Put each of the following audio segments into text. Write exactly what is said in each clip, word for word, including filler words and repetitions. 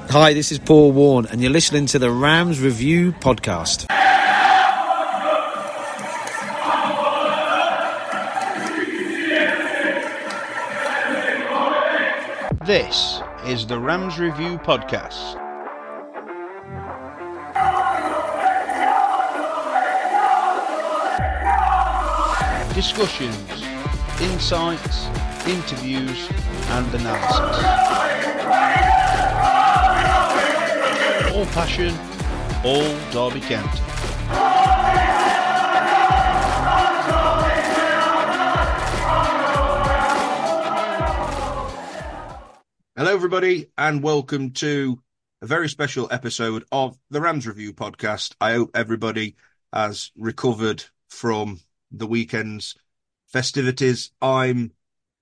Hi, this is Paul Warne, and you're listening to the Rams Review Podcast. This is the Rams Review Podcast. Discussions, insights, interviews, and analysis. All passion, all Derby County. Hello everybody and welcome to a very special episode of the Rams Review Podcast. I hope everybody has recovered from the weekend's festivities. I'm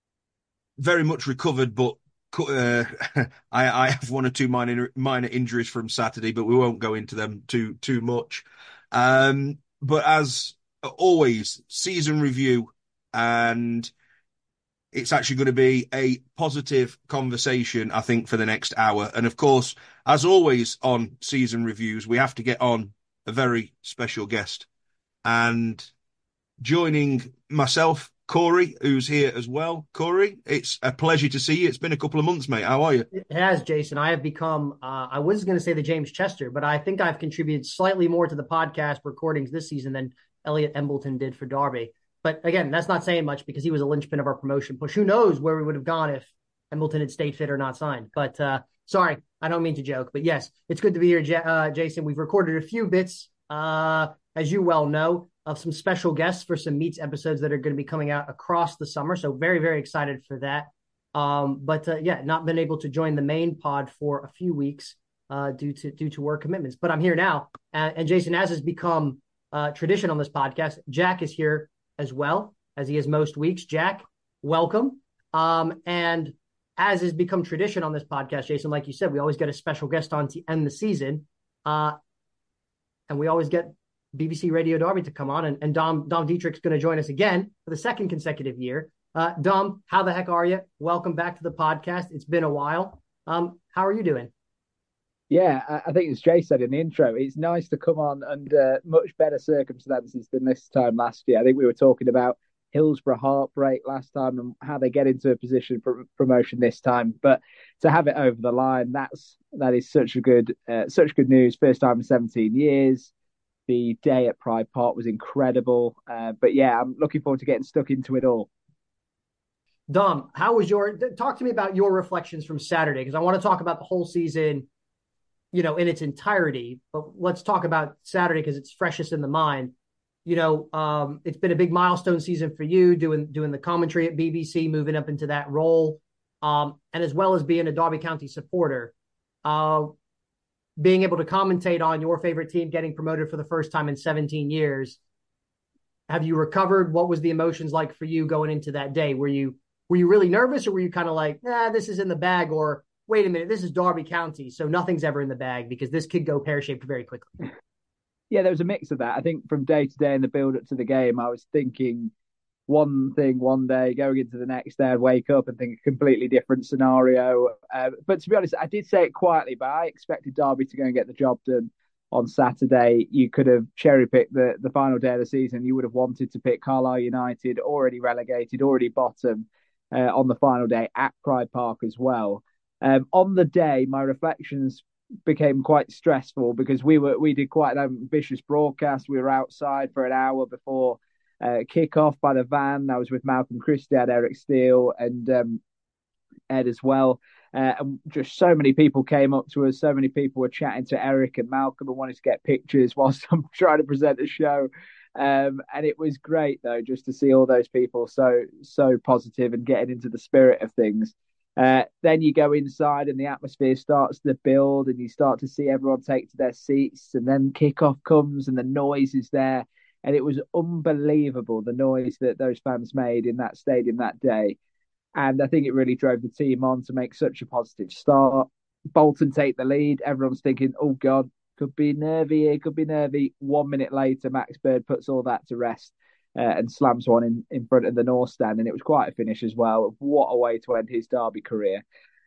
very much recovered, but uh, I, I have one or two minor minor injuries from Saturday, but we won't go into them too too much. Um, but as always, season review, and it's actually going to be a positive conversation, I think, for the next hour. And of course, as always on season reviews, we have to get on a very special guest. And joining myself, Corey, who's here as well. Corey, it's a pleasure to see you. It's been a couple of months, mate. How are you? It has, Jason. I have become, uh, I was going to say the James Chester, but I think I've contributed slightly more to the podcast recordings this season than Elliot Embleton did for Derby. But again, that's not saying much because he was a linchpin of our promotion push. Who knows where we would have gone if Embleton had stayed fit or not signed. But uh, sorry, I don't mean to joke. But yes, it's good to be here, J- uh, Jason. We've recorded a few bits, uh, as you well know, of some special guests for some Meets episodes that are going to be coming out across the summer. So very, very excited for that. Um, but uh, yeah, not been able to join the main pod for a few weeks uh, due to due to work commitments. But I'm here now. Uh, and Jason, as has become uh, tradition on this podcast, Jack is here as well, as he is most weeks. Jack, welcome. Um, and as has become tradition on this podcast, Jason, like you said, we always get a special guest on to end the season. Uh, and we always get B B C Radio Derby to come on, and, and Dom Dom Dietrich's going to join us again for the second consecutive year. Uh, Dom, how the heck are you? Welcome back to the podcast. It's been a while. Um, how are you doing? Yeah, I think as Jay said in the intro, it's nice to come on under much better circumstances than this time last year. I think we were talking about Hillsborough heartbreak last time and how they get into a position for promotion this time. But to have it over the line, that's that is such a good, uh, such good news. First time in seventeen years. The day at Pride Park was incredible. Uh, but yeah, I'm looking forward to getting stuck into it all. Dom, how was your, talk to me about your reflections from Saturday, because I want to talk about the whole season, you know, in its entirety, but let's talk about Saturday because it's freshest in the mind. You know, um, it's been a big milestone season for you doing, doing the commentary at B B C, moving up into that role. Um, and as well as being a Derby County supporter, uh, being able to commentate on your favorite team getting promoted for the first time in seventeen years. Have you recovered? What was the emotions like for you going into that day? Were you, were you really nervous, or were you kind of like, nah, this is in the bag, or wait a minute, this is Derby County, so nothing's ever in the bag because this could go pear-shaped very quickly? Yeah, there was a mix of that. I think from day to day in the build-up to the game, I was thinking one thing one day, going into the next day, I'd wake up and think a completely different scenario. Uh, but to be honest, I did say it quietly, but I expected Derby to go and get the job done on Saturday. You could have cherry-picked the, the final day of the season. You would have wanted to pick Carlisle United, already relegated, already bottom, uh, on the final day at Pride Park as well. Um, on the day, my reflections became quite stressful because we were we did quite an ambitious broadcast. We were outside for an hour before uh, kick-off by the van. I was with Malcolm Christie, had Eric Steele and um, Ed as well. Uh, and just so many people came up to us. So many people were chatting to Eric and Malcolm and wanted to get pictures whilst I'm trying to present a show. Um, and it was great, though, just to see all those people so so positive and getting into the spirit of things. Uh, then you go inside and the atmosphere starts to build and you start to see everyone take to their seats, and then kickoff comes and the noise is there. And it was unbelievable, the noise that those fans made in that stadium that day. And I think it really drove the team on to make such a positive start. Bolton take the lead. Everyone's thinking, oh, God, could be nervy here, could be nervy. One minute later, Max Bird puts all that to rest. Uh, and slams one in, in front of the North Stand. And it was quite a finish as well. What a way to end his Derby career.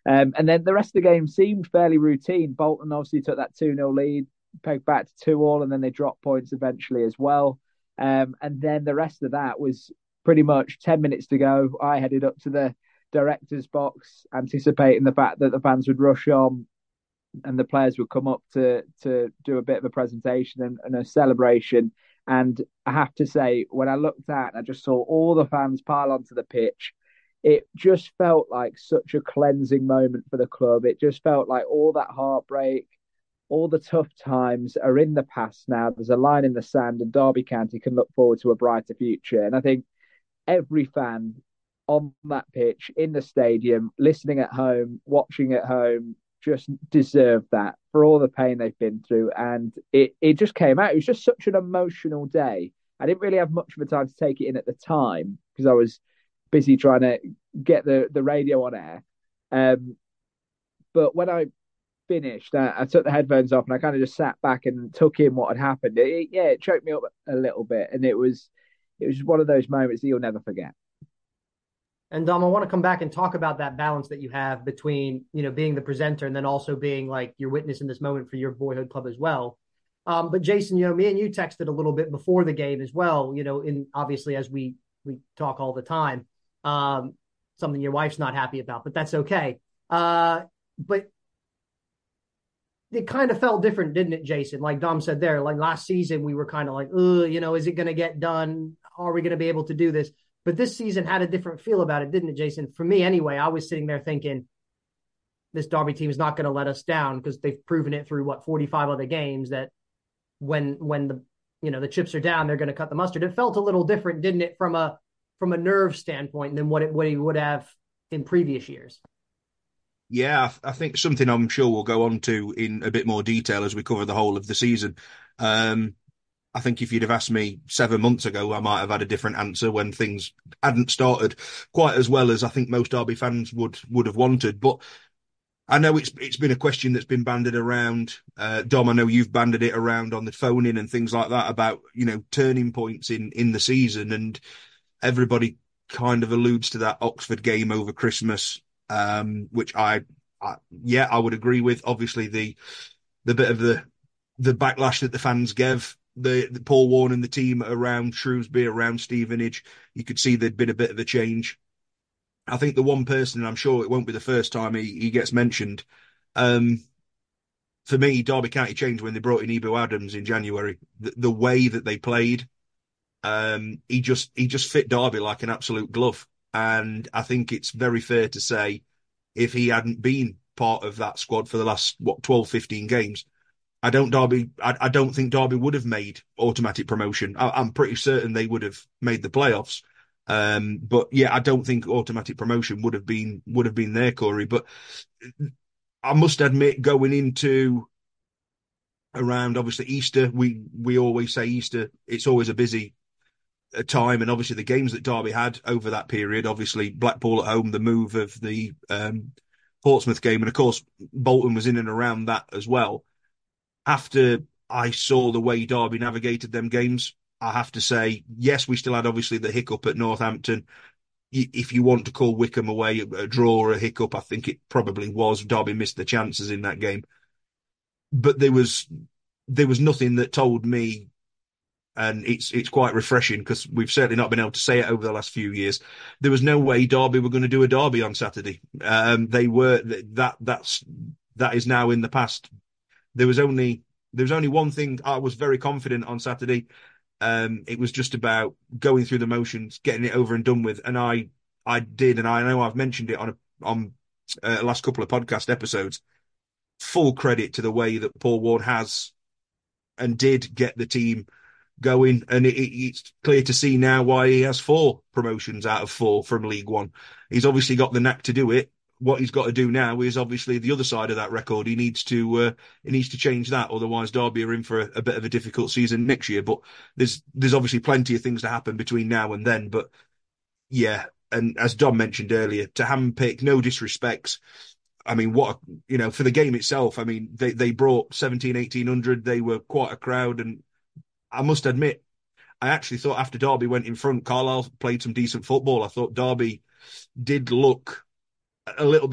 Um, and then the rest of the game seemed fairly routine. Bolton obviously took that two nil lead, pegged back to two all, and then they dropped points eventually as well. Um, and then the rest of that was pretty much ten minutes to go. I headed up to the director's box, anticipating the fact that the fans would rush on and the players would come up to to do a bit of a presentation and, and a celebration. And I have to say, when I looked at, I just saw all the fans pile onto the pitch. It just felt like such a cleansing moment for the club. It just felt like all that heartbreak, all the tough times are in the past now. There's a line in the sand, and Derby County can look forward to a brighter future. And I think every fan on that pitch, in the stadium, listening at home, watching at home, just deserve that for all the pain they've been through. And it, it just came out. It was just such an emotional day. I didn't really have much of a time to take it in at the time because I was busy trying to get the, the radio on air. Um, but when I finished, I, I took the headphones off and I kind of just sat back and took in what had happened. It, it, yeah, it choked me up a little bit. And it was, it was one of those moments that you'll never forget. And Dom, I want to come back and talk about that balance that you have between, you know, being the presenter and then also being like your witness in this moment for your boyhood club as well. Um, but Jason, you know, me and you texted a little bit before the game as well, you know, in obviously as we, we talk all the time, um, something your wife's not happy about, but that's okay. Uh, but it kind of felt different, didn't it, Jason? Like Dom said there, like last season, we were kind of like, oh, you know, is it going to get done? Are we going to be able to do this? But this season had a different feel about it, didn't it, Jason? For me, anyway, I was sitting there thinking, this Derby team is not going to let us down because they've proven it through, what, forty-five other games that when when the you know the chips are down, they're going to cut the mustard. It felt a little different, didn't it, from a from a nerve standpoint than what it what he would have in previous years. Yeah, I think something I'm sure we'll go on to in a bit more detail as we cover the whole of the season. Um, I think if you'd have asked me seven months ago, I might have had a different answer when things hadn't started quite as well as I think most Derby fans would would have wanted. But I know it's it's been a question that's been banded around. Uh, Dom, I know you've banded it around on the phone in and things like that about, you know, turning points in, in the season. And everybody kind of alludes to that Oxford game over Christmas, um, which I, I, yeah, I would agree with. Obviously, the the bit of the the backlash that the fans gave the, the Paul Warne and the team around Shrewsbury, around Stevenage, you could see there'd been a bit of a change. I think the one person, and I'm sure it won't be the first time he, he gets mentioned, um, for me, Derby County changed when they brought in Ebo Adams in January. The, the way that they played, um, he just he just fit Derby like an absolute glove. And I think it's very fair to say if he hadn't been part of that squad for the last, what, twelve, fifteen games, I don't Derby. I, I don't think Derby would have made automatic promotion. I, I'm pretty certain they would have made the playoffs. Um, but yeah, I don't think automatic promotion would have been would have been there, Corey. But I must admit, going into around obviously Easter, we we always say Easter. It's always a busy time, and obviously the games that Derby had over that period. Obviously Blackpool at home, the move of the um, Portsmouth game, and of course Bolton was in and around that as well. After I saw the way Derby navigated them games, I have to say, yes, we still had obviously the hiccup at Northampton. If you want to call Wickham away a draw or a hiccup, I think it probably was. Derby missed the chances in that game. But there was there was nothing that told me, and it's it's quite refreshing because we've certainly not been able to say it over the last few years. There was no way Derby were going to do a derby on Saturday. Um, they were that that's that is now in the past. There was only there was only one thing I was very confident on Saturday. Um, it was just about going through the motions, getting it over and done with, and I I did, and I know I've mentioned it on a, on uh, last couple of podcast episodes. Full credit to the way that Paul Warne has and did get the team going, and it, it, it's clear to see now why he has four promotions out of four from League One. He's obviously got the knack to do it. What he's got to do now is obviously the other side of that record. He needs to uh, he needs to change that, otherwise Derby are in for a, a bit of a difficult season next year. But there's there's obviously plenty of things to happen between now and then. But yeah, and as Dom mentioned earlier, to handpick, no disrespect. I mean, what you know for the game itself. I mean, they they brought seventeen, eighteen hundred. They were quite a crowd, and I must admit, I actually thought after Derby went in front, Carlisle played some decent football. I thought Derby did look a little bit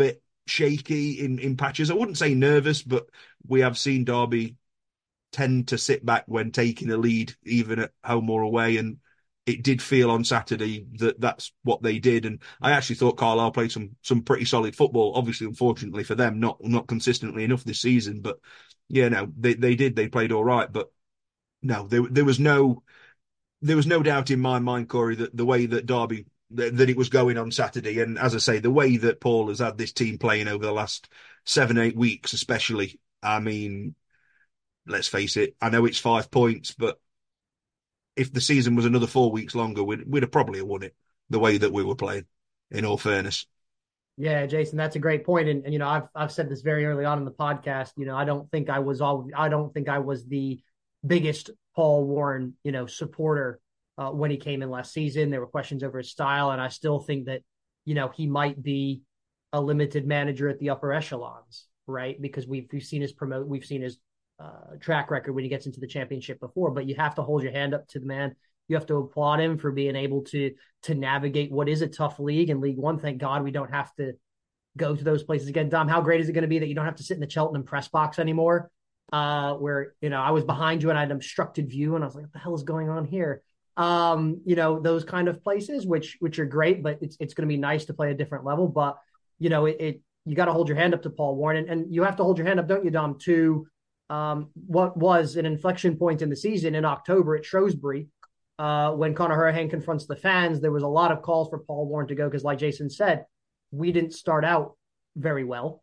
shaky in, in patches. I wouldn't say nervous, but we have seen Derby tend to sit back when taking a lead, even at home or away. And it did feel on Saturday that that's what they did. And I actually thought Carlisle played some some pretty solid football. Obviously, unfortunately for them, not not consistently enough this season. But yeah, no, they, they did. They played all right. But no, there there was no there was no doubt in my mind, Corey, that the way that Derby that, that it was going on Saturday, and as I say, the way that Paul has had this team playing over the last seven, eight weeks, especially. I mean, let's face it. I know it's five points, but if the season was another four weeks longer, we'd, we'd have probably won it the way that we were playing, in all fairness. Yeah, Jason, that's a great point. And, and, you know, I've, I've said this very early on in the podcast, you know, I don't think I was all, I don't think I was the biggest Paul Warren, you know, supporter uh, when he came in last season. There were questions over his style. And I still think that, you know, he might be a limited manager at the upper echelons, right? Because we've, we've seen his promote, we've seen his, Uh, track record when he gets into the championship before, but you have to hold your hand up to the man. You have to applaud him for being able to to navigate what is a tough league and League One. Thank God we don't have to go to those places again. Dom, how great is it going to be that you don't have to sit in the Cheltenham press box anymore? Uh, where you know I was behind you and I had an obstructed view, and I was like, "What the hell is going on here?" Um, you know, those kind of places, which which are great, but it's it's going to be nice to play a different level. But you know, it, it you got to hold your hand up to Paul Warren, and, and you have to hold your hand up, don't you, Dom, to Um, what was an inflection point in the season in October at Shrewsbury, uh, when Conor Hurahan confronts the fans. There was a lot of calls for Paul Warren to go because, like Jason said, we didn't start out very well.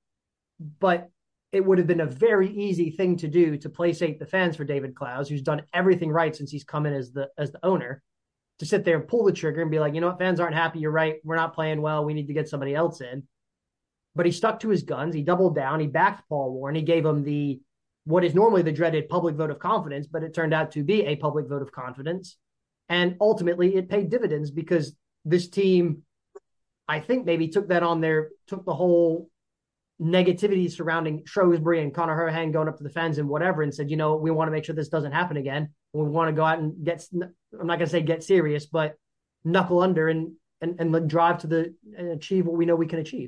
But it would have been a very easy thing to do to placate the fans for David Clowes, who's done everything right since he's come in as the as the owner, to sit there and pull the trigger and be like, you know what, fans aren't happy. You're right. We're not playing well. We need to get somebody else in. But he stuck to his guns. He doubled down. He backed Paul Warren. He gave him the what is normally the dreaded public vote of confidence, but it turned out to be a public vote of confidence. And ultimately it paid dividends because this team, I think maybe took that on their, took the whole negativity surrounding Shrewsbury and Conor Hurahan going up to the fans and whatever and said, you know, we want to make sure this doesn't happen again. We want to go out and get, I'm not going to say get serious, but knuckle under and, and, and drive to the, and achieve what we know we can achieve.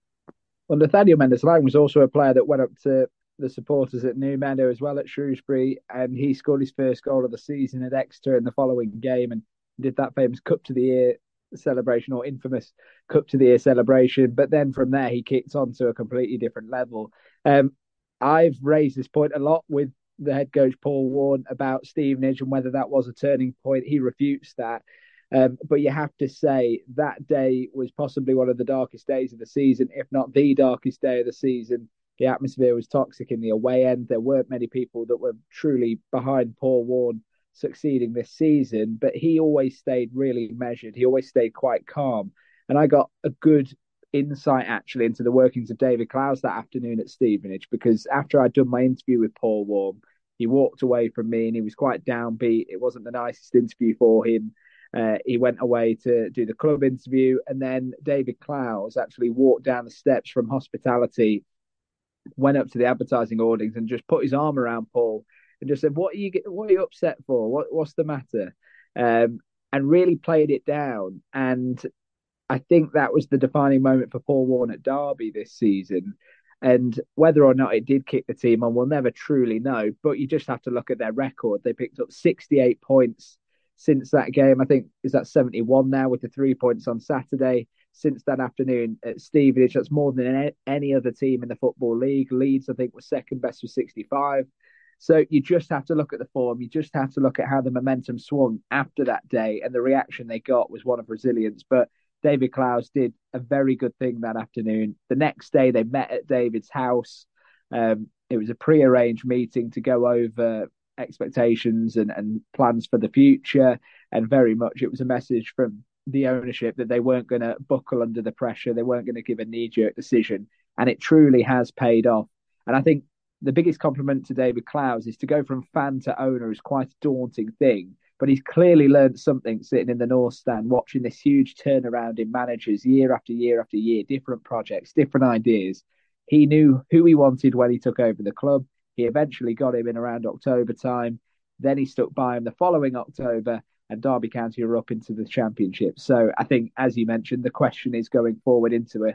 Well, Nathaniel Mendez-Laing was also a player that went up to the supporters at New Meadow as well at Shrewsbury, and he scored his first goal of the season at Exeter in the following game and did that famous Cup to the Ear celebration, or infamous Cup to the Ear celebration. But then from there, he kicked on to a completely different level. Um, I've raised this point a lot with the head coach Paul Warren about Stevenage and whether that was a turning point. He refutes that. Um, but you have to say that day was possibly one of the darkest days of the season, if not the darkest day of the season. The atmosphere was toxic in the away end. There weren't many people that were truly behind Paul Warren succeeding this season, but he always stayed really measured. He always stayed quite calm. And I got a good insight actually into the workings of David Clowes that afternoon at Stevenage, because after I'd done my interview with Paul Warren, he walked away from me and he was quite downbeat. It wasn't the nicest interview for him. Uh, he went away to do the club interview, and then David Clowes actually walked down the steps from hospitality, went up to the advertising hoardings and just put his arm around Paul and just said, what are you what are you upset for? What, what's the matter? Um, and really played it down. And I think that was the defining moment for Paul Warren at Derby this season. And whether or not it did kick the team on, we'll never truly know. But you just have to look at their record. They picked up sixty-eight points since that game. I think, is that seventy-one now with the three points on Saturday? Since that afternoon at Stevenage, that's more than any other team in the Football League. Leeds, I think, was second best with sixty-five. So you just have to look at the form. You just have to look at how the momentum swung after that day, and the reaction they got was one of resilience. But David Clowes did a very good thing that afternoon. The next day, they met at David's house. Um, it was a pre-arranged meeting to go over expectations and, and plans for the future, and very much it was a message from the ownership that they weren't going to buckle under the pressure. They weren't going to give a knee-jerk decision, and it truly has paid off. And I think the biggest compliment to David Clowes is to go from fan to owner is quite a daunting thing, but he's clearly learned something sitting in the North Stand, watching this huge turnaround in managers year after year after year, different projects, different ideas. He knew who he wanted when he took over the club. He eventually got him in around October time. Then he stuck by him the following October, and Derby County are up into the Championship. So I think, as you mentioned, the question is going forward into a,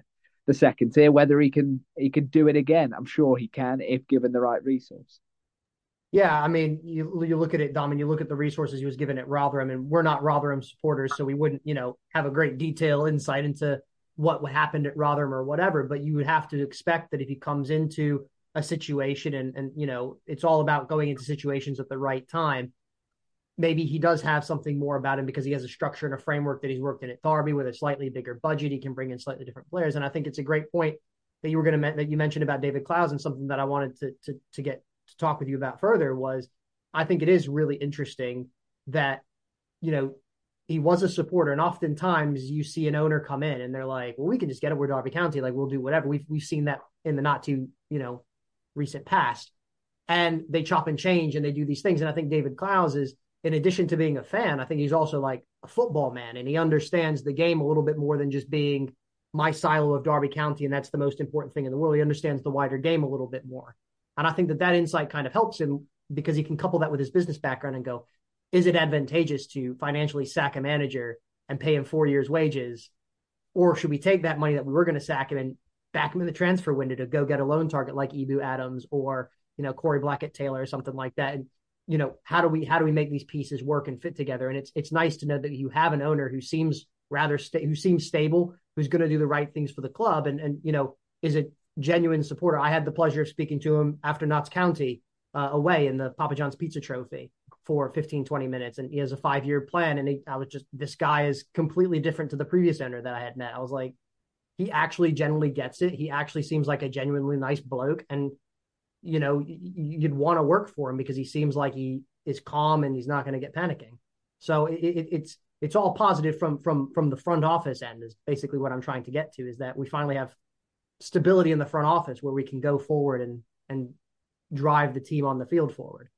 the second tier. Whether he can he can do it again, I'm sure he can if given the right resource. Yeah, I mean, you you look at it, Dom, and you look at the resources he was given at Rotherham, and we're not Rotherham supporters, so we wouldn't, you know, have a great detail insight into what happened at Rotherham or whatever. But you would have to expect that if he comes into a situation, and and you know, it's all about going into situations at the right time. Maybe he does have something more about him because he has a structure and a framework that he's worked in at Derby with a slightly bigger budget. He can bring in slightly different players, and I think it's a great point that you were going to that you mentioned about David Clowes, and something that I wanted to to to get to talk with you about further was I think it is really interesting that, you know, he was a supporter, and oftentimes you see an owner come in and they're like, well, we can just get it. We're Derby County. Like, we'll do whatever. We've, we've seen that in the not too, you know, recent past, and they chop and change and they do these things. And I think David Clowes is, in addition to being a fan, I think he's also like a football man, and he understands the game a little bit more than just being my silo of Derby County. And that's the most important thing in the world. He understands the wider game a little bit more. And I think that that insight kind of helps him because he can couple that with his business background and go, is it advantageous to financially sack a manager and pay him four years' wages? Or should we take that money that we were going to sack him and back him in the transfer window to go get a loan target like Ibu Adams or, you know, Corey Blackett-Taylor or something like that? And, you know, how do we how do we make these pieces work and fit together? And it's it's nice to know that you have an owner who seems rather sta- who seems stable, who's going to do the right things for the club, and and you know, is a genuine supporter. I had the pleasure of speaking to him after Notts County uh, away in the Papa John's Pizza Trophy for fifteen, twenty minutes. And he has a five-year plan. And he, I was just, this guy is completely different to the previous owner that I had met. I was like, he actually genuinely gets it. He actually seems like a genuinely nice bloke. And, you know, you'd want to work for him because he seems like he is calm and he's not going to get panicking. So it, it, it's, it's all positive from, from, from the front office end is basically what I'm trying to get to, is that we finally have stability in the front office where we can go forward and, and drive the team on the field forward.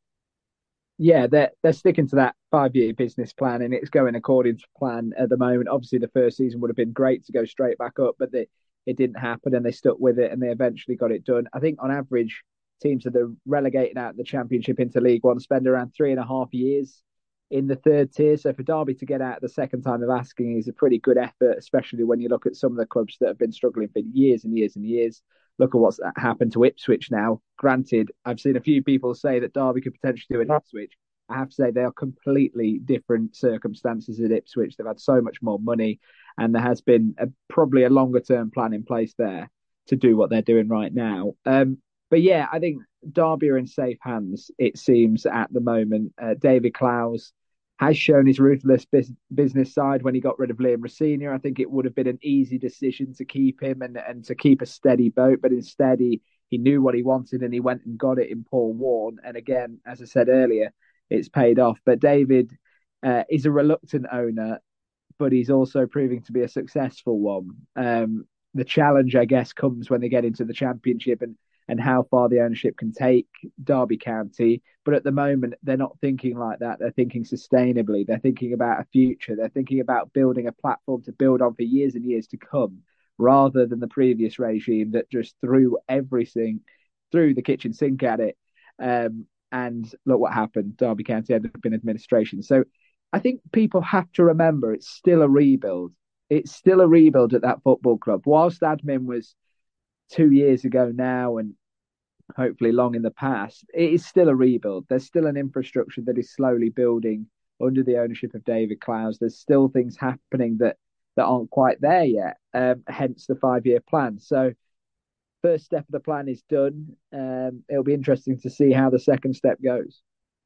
Yeah, they're they're sticking to that five-year business plan, and it's going according to plan at the moment. Obviously, the first season would have been great to go straight back up, but they, it didn't happen, and they stuck with it, and they eventually got it done. I think on average, teams that are relegated out of the Championship into League One spend around three and a half years in the third tier. So for Derby to get out the second time of asking is a pretty good effort, especially when you look at some of the clubs that have been struggling for years and years and years. Look at what's happened to Ipswich now. Granted, I've seen a few people say that Derby could potentially do it in Ipswich. I have to say they are completely different circumstances at Ipswich. They've had so much more money, and there has been a, probably a longer term plan in place there to do what they're doing right now. Um, but yeah, I think Derby are in safe hands, it seems, at the moment. Uh, David Clowes has shown his ruthless bis- business side when he got rid of Liam Rosenior. I think it would have been an easy decision to keep him and, and to keep a steady boat, but instead he, he knew what he wanted and he went and got it in Paul Warne. And again, as I said earlier, it's paid off. But David uh, is a reluctant owner, but he's also proving to be a successful one. Um, the challenge, I guess, comes when they get into the Championship and and how far the ownership can take Derby County. But at the moment, they're not thinking like that. They're thinking sustainably. They're thinking about a future. They're thinking about building a platform to build on for years and years to come, rather than the previous regime that just threw everything, threw the kitchen sink at it. Um, and look what happened. Derby County ended up in administration. So I think people have to remember it's still a rebuild. It's still a rebuild at that football club. Whilst admin was two years ago now and hopefully long in the past, it is still a rebuild. There's still an infrastructure that is slowly building under the ownership of David Clowes. There's still things happening that that aren't quite there yet, um, hence the five-year plan. So first step of the plan is done. Um, it'll be interesting to see how the second step goes.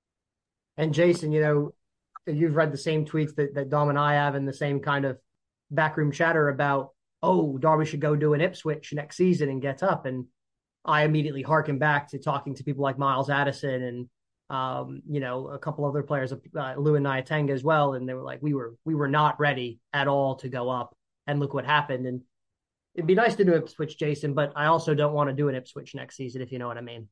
And Jason, you know, you've read the same tweets that, that Dom and I have, and the same kind of backroom chatter about, oh, Derby should go do an Ipswich next season and get up. And I immediately harken back to talking to people like Miles Addison and, um, you know, a couple other players, uh, Lou and Nyatenga as well. And they were like, we were, we were not ready at all to go up, and look what happened. And it'd be nice to do Ipswich, Jason, but I also don't want to do an Ipswich next season, if you know what I mean.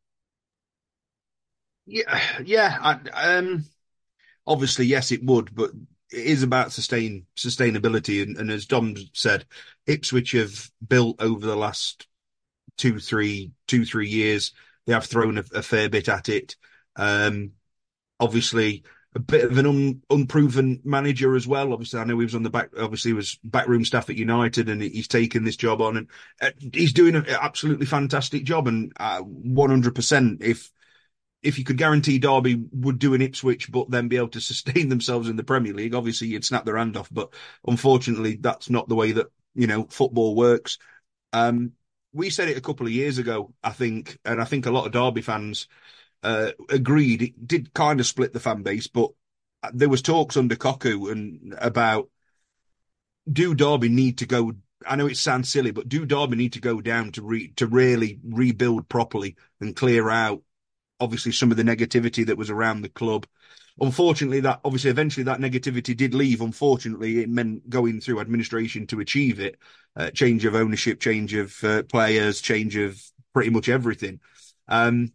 Yeah. Yeah. I, um, obviously, yes, it would, but it is about sustain sustainability. And, and as Dom said, Ipswich have built over the last two, three, two, three years. They have thrown a, a fair bit at it. Um, obviously, a bit of an un, unproven manager as well. Obviously, I know he was on the back, obviously he was backroom staff at United, and he's taken this job on, and uh, he's doing an absolutely fantastic job. And uh, one hundred percent, if if you could guarantee Derby would do an Ipswich, but then be able to sustain themselves in the Premier League, obviously you'd snap their hand off. But unfortunately, that's not the way that, you know, football works. Um, we said it a couple of years ago, I think, and I think a lot of Derby fans uh, agreed. It did kind of split the fan base, but there was talks under Cocu and about, do Derby need to go? I know it sounds silly, but do Derby need to go down to re, to really rebuild properly and clear out, obviously, some of the negativity that was around the club? Unfortunately, that obviously eventually that negativity did leave. Unfortunately, it meant going through administration to achieve it. Uh, change of ownership, change of uh, players, change of pretty much everything. Um,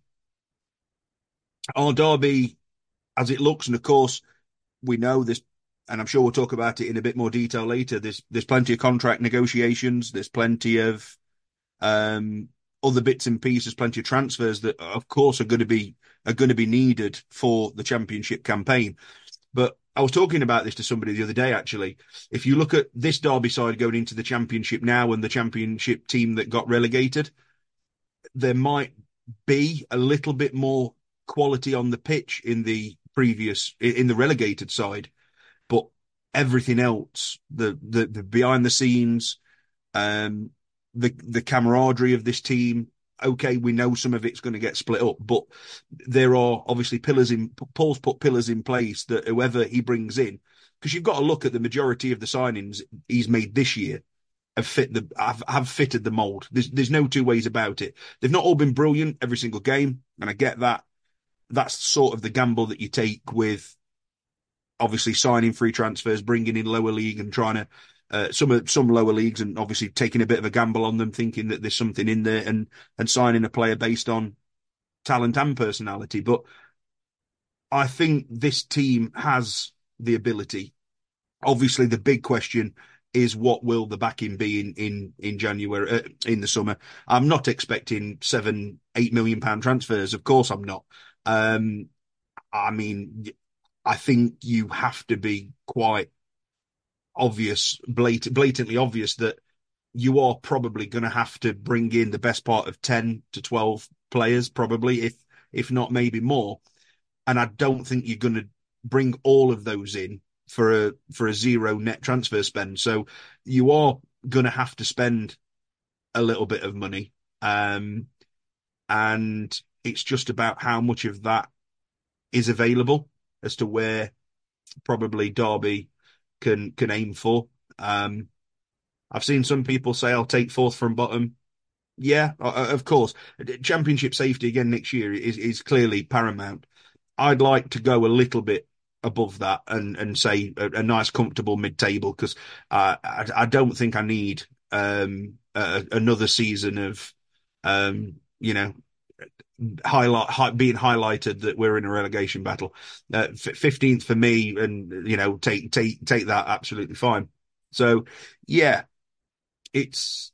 our Derby, as it looks, and of course, we know this, and I'm sure we'll talk about it in a bit more detail later. There's there's plenty of contract negotiations. There's plenty of um, other bits and pieces, plenty of transfers that, of course, are going to be are going to be needed for the Championship campaign. But I was talking about this to somebody the other day, actually. If you look at this Derby side going into the Championship now and the Championship team that got relegated, there might be a little bit more quality on the pitch in the previous, in the relegated side. But everything else, the the, the behind the scenes, um, the the camaraderie of this team, okay, we know some of it's going to get split up, but there are obviously pillars in, Paul's put pillars in place that whoever he brings in, because you've got to look at the majority of the signings he's made this year have fit the have, have fitted the mold. There's there's no two ways about it. They've not all been brilliant every single game, and I get that. That's sort of the gamble that you take with obviously signing free transfers, bringing in lower league and trying to Uh, some of some lower leagues, and obviously taking a bit of a gamble on them, thinking that there's something in there, and and signing a player based on talent and personality. But I think this team has the ability. Obviously, the big question is, what will the backing be in in in January, uh, in the summer? I'm not expecting seven, eight million pound transfers. Of course, I'm not. Um, I mean, I think you have to be quite obvious, blat- blatantly obvious that you are probably going to have to bring in the best part of ten to twelve players, probably, if if not maybe more. And I don't think you're going to bring all of those in for a for a zero net transfer spend. So you are going to have to spend a little bit of money, um, and it's just about how much of that is available as to where probably Derby can can aim for. Um, I've seen some people say, I'll take fourth from bottom. Yeah, of course. Championship safety again next year is, is clearly paramount. I'd like to go a little bit above that and, and say a, a nice, comfortable mid-table, because uh, I, I don't think I need um, a, another season of, um, you know, highlight hi, being highlighted that we're in a relegation battle. Uh, fifteenth for me, and you know, take take take that absolutely fine. So yeah, it's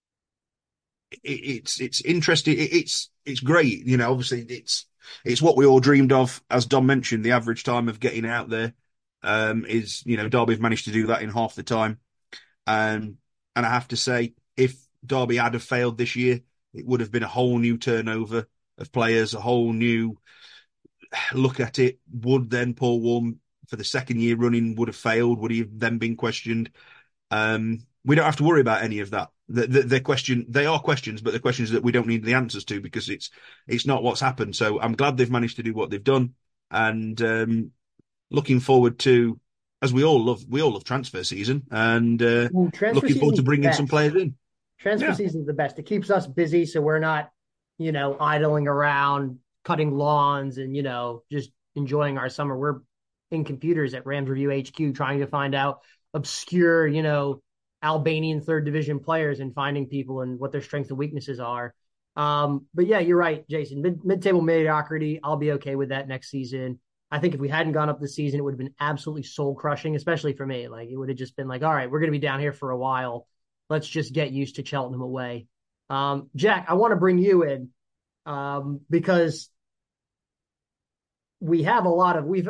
it, it's it's interesting. It, it's it's great. You know, obviously it's it's what we all dreamed of. As Dom mentioned, the average time of getting out there um, is, you know, Derby have managed to do that in half the time. Um, and I have to say, if Derby had have failed this year, it would have been a whole new turnover of players, a whole new look at it. Would then Paul Warne, for the second year running, would have failed? Would he have then been questioned? Um, we don't have to worry about any of that. The, the, they're question, they are questions, but they're questions that we don't need the answers to, because it's it's not what's happened. So I'm glad they've managed to do what they've done, and um, looking forward to, as we all love, we all love transfer season, and uh, Ooh, looking forward to bringing some players in. Transfer yeah. season is the best. It keeps us busy, so we're not, you know, idling around, cutting lawns, and, you know, just enjoying our summer. We're in computers at Rams Review H Q trying to find out obscure, you know, Albanian third division players and finding people and what their strengths and weaknesses are. Um, but yeah, you're right, Jason. Mid mid-table mediocrity, I'll be okay with that next season. I think if we hadn't gone up this season, it would have been absolutely soul crushing, especially for me. Like, it would have just been like, all right, we're going to be down here for a while. Let's just get used to Cheltenham away. Um, Jack, I want to bring you in um, because we have a lot of, we've,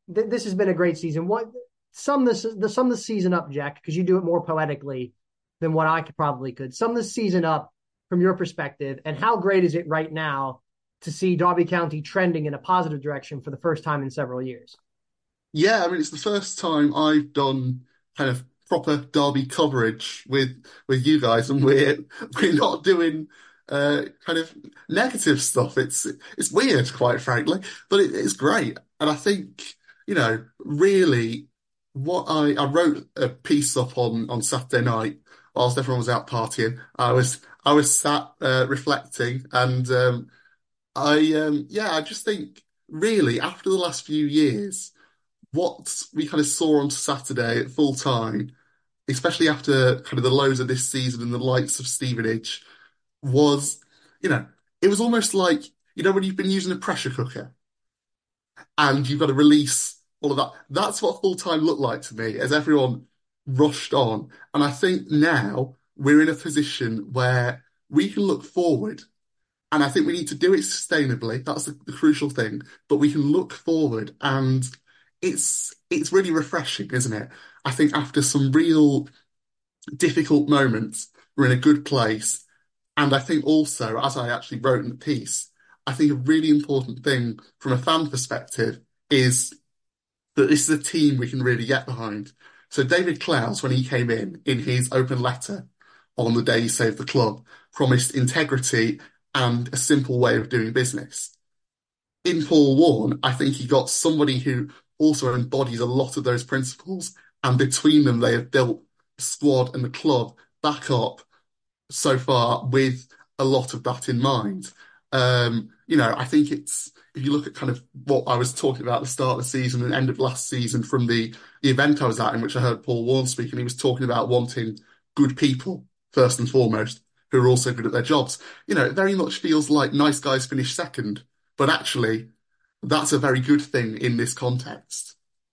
th- this has been a great season. What sum this the sum the season up, Jack, because you do it more poetically than what I could probably could. Sum this season up from your perspective, and how great is it right now to see Derby County trending in a positive direction for the first time in several years? Yeah, I mean, it's the first time I've done kind of proper Derby coverage with with you guys, and we're we're not doing uh, kind of negative stuff. It's it's weird, quite frankly, but it, it's great. And I think, you know, really, what I I wrote a piece up on on Saturday night whilst everyone was out partying. I was I was sat uh, reflecting, and um, I um, yeah, I just think really after the last few years what we kind of saw on Saturday at full time, especially after kind of the lows of this season and the lights of Stevenage, was, you know, it was almost like, you know, when you've been using a pressure cooker and you've got to release all of that. That's what full time looked like to me as everyone rushed on. And I think now we're in a position where we can look forward. And I think we need to do it sustainably. That's the, the crucial thing. But we can look forward, and it's it's really refreshing, isn't it? I think after some real difficult moments, we're in a good place. And I think also, as I actually wrote in the piece, I think a really important thing from a fan perspective is that this is a team we can really get behind. So David Clowes, when he came in, in his open letter on the day he saved the club, promised integrity and a simple way of doing business. In Paul Warne, I think he got somebody who also embodies a lot of those principles, and between them they have built the squad and the club back up so far with a lot of that in mind. Um, you know, I think it's, if you look at kind of what I was talking about at the start of the season and end of last season from the, the event I was at, in which I heard Paul Warne speak, and he was talking about wanting good people first and foremost, who are also good at their jobs. You know, it very much feels like nice guys finish second, but actually that's a very good thing in this context.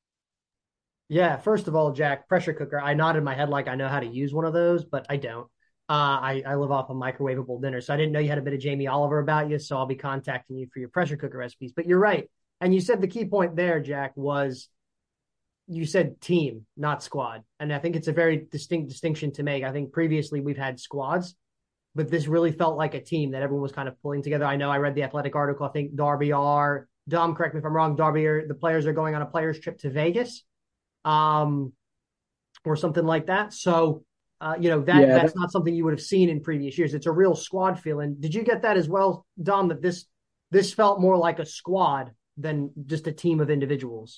Yeah, first of all, Jack, pressure cooker. I nodded my head like I know how to use one of those, but I don't. Uh, I, I live off a microwavable dinner, so I didn't know you had a bit of Jamie Oliver about you, so I'll be contacting you for your pressure cooker recipes. But you're right. And you said the key point there, Jack, was you said team, not squad. And I think it's a very distinct distinction to make. I think previously we've had squads, but this really felt like a team that everyone was kind of pulling together. I know I read the Athletic article. I think Derby are, Dom, correct me if I'm wrong, Derby are, the players are going on a players trip to Vegas, um, or something like that. So, uh, you know, that Yeah, that's that- not something you would have seen in previous years. It's a real squad feeling. Did you get that as well, Dom, that this this felt more like a squad than just a team of individuals?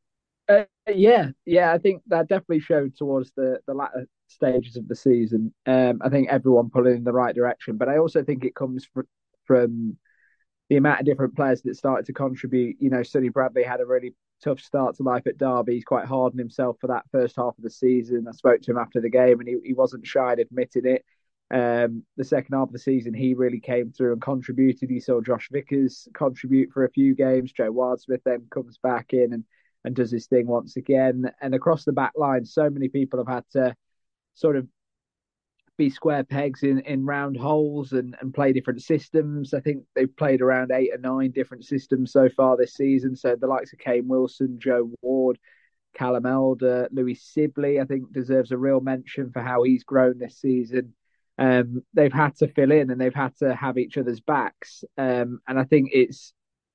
Uh, yeah, yeah, I think that definitely showed towards the the latter stages of the season. Um, I think everyone pulling in the right direction, but I also think it comes fr- from the amount of different players that started to contribute. You know, Sonny Bradley had a really tough start to life at Derby. He's quite hard on himself for that first half of the season. I spoke to him after the game, and he, he wasn't shy in admitting it. Um, the second half of the season, he really came through and contributed. You saw Josh Vickers contribute for a few games. Joe Wardsmith then comes back in and, and does his thing once again. And across the back line, so many people have had to sort of be square pegs in, in round holes and, and play different systems. I think they've played around eight or nine different systems so far this season. So the likes of Kane Wilson, Joe Ward, Callum Elder, Louis Sibley, I think deserves a real mention for how he's grown this season. Um, they've had to fill in and they've had to have each other's backs. Um, and I think it's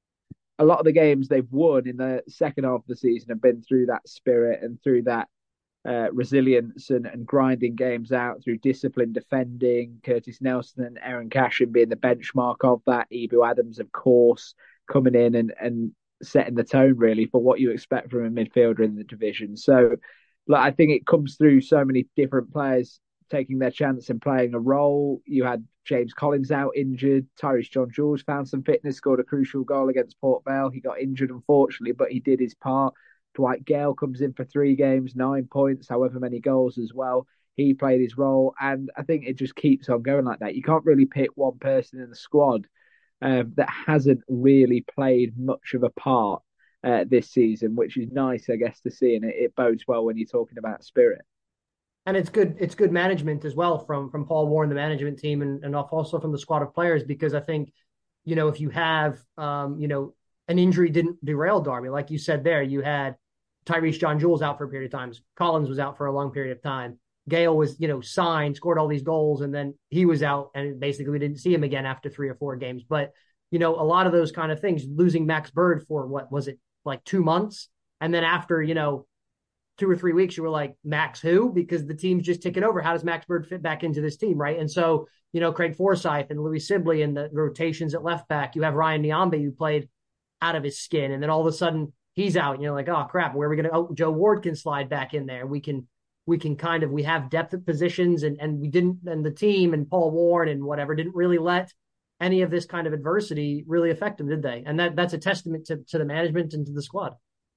a lot of the games they've won in the second half of the season have been through that spirit and through that uh, resilience and, and grinding games out through disciplined defending. Curtis Nelson and Aaron Cashin being the benchmark of that. Ebu Adams, of course, coming in and, and setting the tone really for what you expect from a midfielder in the division. So, like, I think it comes through so many different players taking their chance and playing a role. You had James Collins out injured. Tyrese John Jules found some fitness, scored a crucial goal against Port Vale. He got injured, unfortunately, but he did his part. Dwight Gale comes in for three games, nine points, however many goals as well. He played his role, and I think it just keeps on going like that. You can't really pick one person in the squad um, that hasn't really played much of a part uh, this season, which is nice, I guess, to see, and it, it bodes well when you're talking about spirit. And it's good. It's good management as well from from Paul Warne, the management team, and, and also from the squad of players. Because I think, you know, if you have, um, you know, an injury didn't derail Derby. Like you said there, you had Tyrese John Jules out for a period of time. Collins was out for a long period of time. Gale was, you know, signed, scored all these goals, and then he was out, and basically we didn't see him again after three or four games. But, you know, a lot of those kind of things, losing Max Bird for what was it, like two months? And then after, you know, two or three weeks, you were like, Max who? Because the team's just ticking over. How does Max Bird fit back into this team, right? And so, you know, Craig Forsyth and Louis Sibley and the rotations at left back. You have Ryan Niambe, who played out of his skin, and then all of a sudden he's out. You know, like, oh crap, where are we going to? Oh, Joe Ward can slide back in there. We can, we can kind of, we have depth at positions, and and we didn't, and the team and Paul Warren and whatever didn't really let any of this kind of adversity really affect them, did they? And that that's a testament to to the management and to the squad.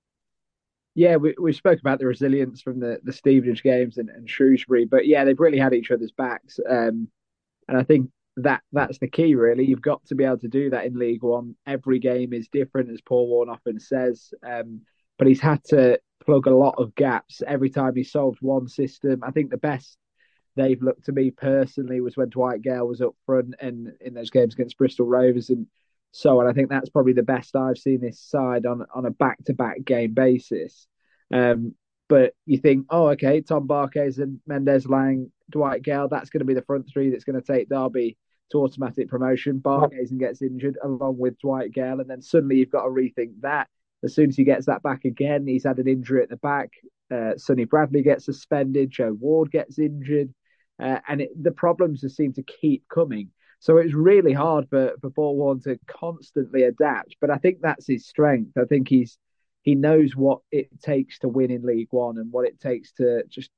Yeah, we we spoke about the resilience from the the Stevenage games and, and Shrewsbury, but yeah, they've really had each other's backs, um, and I think that that's the key. Really, you've got to be able to do that in League One. Every game is different, as Paul Warren often says, um, but he's had to plug a lot of gaps every time he solved one system. I think the best they've looked to me personally was when Dwight Gale was up front and in those games against Bristol Rovers and so on. I think that's probably the best I've seen this side on on a back to back game basis. Um, but you think, oh, okay, Tom Barkes and Mendes Lang, Dwight Gale, that's going to be the front three that's going to take Derby to automatic promotion. Barkes gets injured along with Dwight Gale, and then suddenly you've got to rethink that. As soon as he gets that back again, he's had an injury at the back. Uh, Sonny Bradley gets suspended. Joe Ward gets injured. Uh, and it, the problems just seem to keep coming. So it's really hard for, for Paul Warren to constantly adapt. But I think that's his strength. I think he's he knows what it takes to win in League One and what it takes to just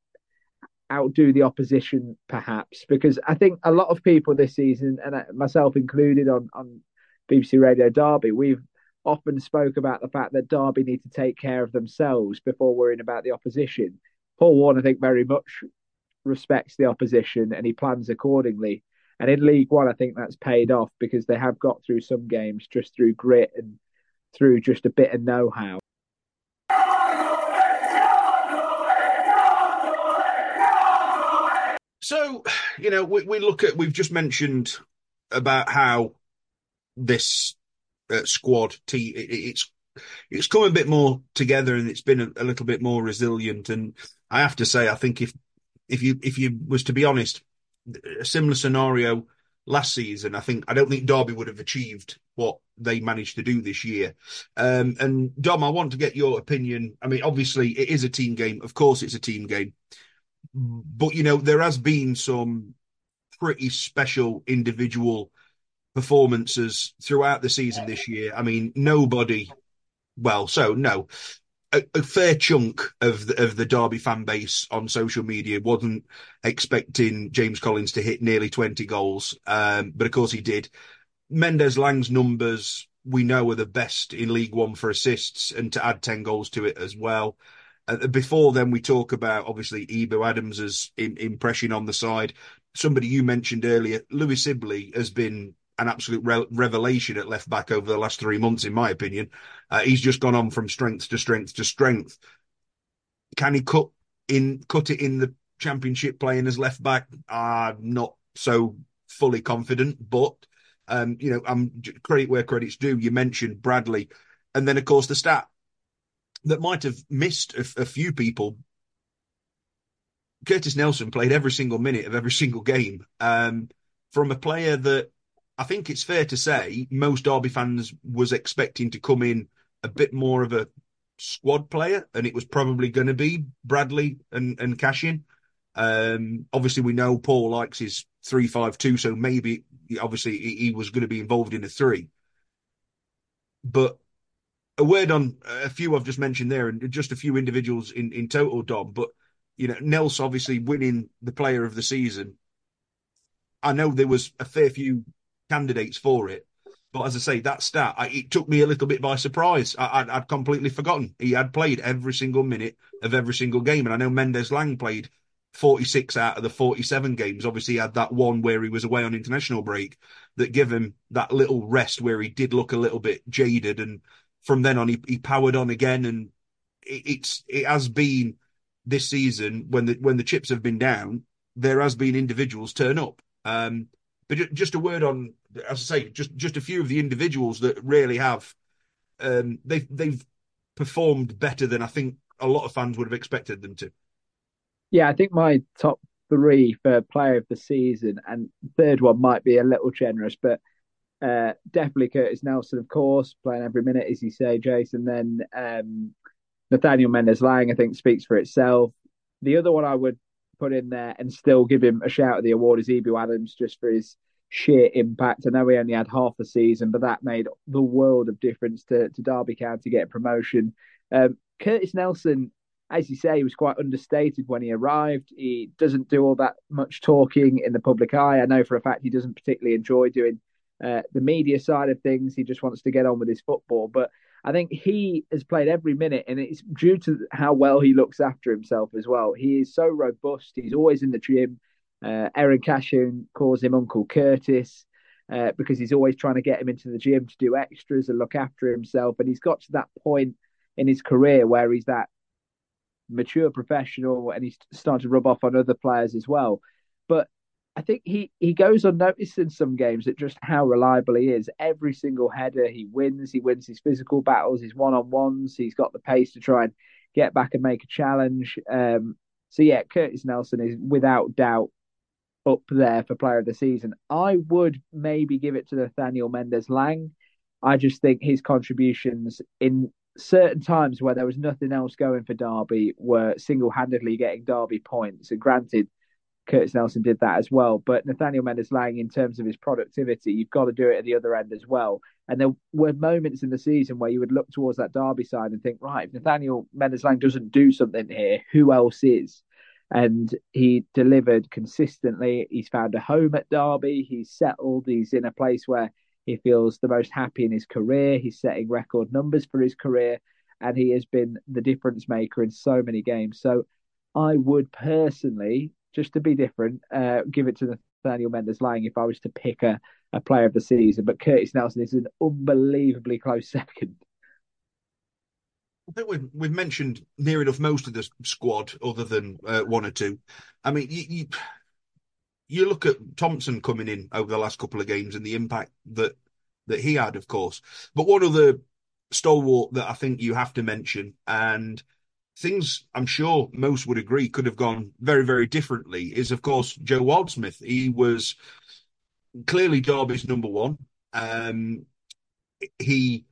outdo the opposition, perhaps. Because I think a lot of people this season, and myself included on, on B B C Radio Derby, we've often spoke about the fact that Derby need to take care of themselves before worrying about the opposition. Paul Warren, I think, very much respects the opposition and he plans accordingly. And in League One, I think that's paid off because they have got through some games just through grit and through just a bit of know-how. So, you know, we, we look at, we've just mentioned about how this uh, squad, t- it, it's it's come a bit more together and it's been a, a little bit more resilient. And I have to say, I think if if you if you was to be honest, a similar scenario last season, I think I don't think Derby would have achieved what they managed to do this year. Um, and Dom, I want to get your opinion. I mean, obviously, it is a team game. Of course, it's a team game. But, you know, there has been some pretty special individual performances throughout the season this year. I mean, nobody, well, so no, a, a fair chunk of the, of the Derby fan base on social media wasn't expecting James Collins to hit nearly twenty goals. Um, but of course he did. Mendes Lang's numbers, we know, are the best in League One for assists, and to add ten goals to it as well. Uh, before then, we talk about, obviously, Ebo Adams' in, impression on the side. Somebody you mentioned earlier, Louis Sibley, has been an absolute re- revelation at left back over the last three months, in my opinion. Uh, he's just gone on from strength to strength to strength. Can he cut in, cut it in the Championship playing as left back? I'm not so fully confident, but um, you know, I'm credit where credit's due. You mentioned Bradley, and then of course the stat that might have missed a, a few people. Curtis Nelson played every single minute of every single game. Um, from a player that I think it's fair to say most Derby fans was expecting to come in a bit more of a squad player, and it was probably going to be Bradley and, and Cashin. Um, obviously, we know Paul likes his three five two, so maybe, obviously, he, he was going to be involved in a three. But a word on a few I've just mentioned there, and just a few individuals in, in total, Dom. But, you know, Nels obviously winning the player of the season. I know there was a fair few candidates for it, but as I say, that stat, I, it took me a little bit by surprise. I, I'd, I'd completely forgotten. He had played every single minute of every single game. And I know Mendes Lang played forty-six out of the forty-seven games. Obviously, he had that one where he was away on international break that gave him that little rest where he did look a little bit jaded. And from then on, he, he powered on again. And it, it's it has been this season, when the when the chips have been down, there has been individuals turn up. Um, but just a word on, as I say, just, just a few of the individuals that really have um, they've they've performed better than I think a lot of fans would have expected them to. Yeah, I think my top three for player of the season, and third one might be a little generous, but uh, definitely Curtis Nelson, of course, playing every minute, as you say, Jason. Then um, Nathaniel Mendez-Laing, I think, speaks for itself. The other one I would put in there and still give him a shout at the award is Ebou Adams, just for his sheer impact. I know he only had half a season, but that made the world of difference to, to Derby County get promotion. Um, Curtis Nelson, as you say, he was quite understated when he arrived. He doesn't do all that much talking in the public eye. I know for a fact he doesn't particularly enjoy doing uh, the media side of things. He just wants to get on with his football. But I think he has played every minute, and it's due to how well he looks after himself as well. He is so robust. He's always in the gym. Uh, Aaron Cashin calls him Uncle Curtis uh, because he's always trying to get him into the gym to do extras and look after himself. And he's got to that point in his career where he's that mature professional and he's starting to rub off on other players as well. But I think he, he goes unnoticed in some games at just how reliable he is. Every single header he wins, he wins his physical battles, his one-on-ones. He's got the pace to try and get back and make a challenge. Um, so yeah, Curtis Nelson is without doubt up there for player of the season. I would maybe give it to Nathaniel Mendez-Laing. I just think his contributions in certain times where there was nothing else going for Derby were single-handedly getting Derby points. And granted, Curtis Nelson did that as well. But Nathaniel Mendez-Laing, in terms of his productivity, you've got to do it at the other end as well. And there were moments in the season where you would look towards that Derby side and think, right, if Nathaniel Mendez-Laing doesn't do something here, who else is? And he delivered consistently. He's found a home at Derby. He's settled. He's in a place where he feels the most happy in his career. He's setting record numbers for his career, and he has been the difference maker in so many games. So I would personally, just to be different, uh, give it to Nathaniel Mendez-Laing if I was to pick a, a player of the season. But Curtis Nelson is an unbelievably close second. I think we've, we've mentioned near enough most of the squad other than uh, one or two. I mean, you, you you look at Thompson coming in over the last couple of games and the impact that that he had, of course. But one other stalwart that I think you have to mention, and things I'm sure most would agree could have gone very, very differently, is, of course, Joe Wildsmith. He was clearly Derby's number one. Um, he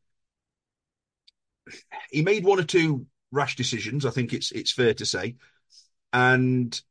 he made one or two rash decisions, I think it's it's fair to say. And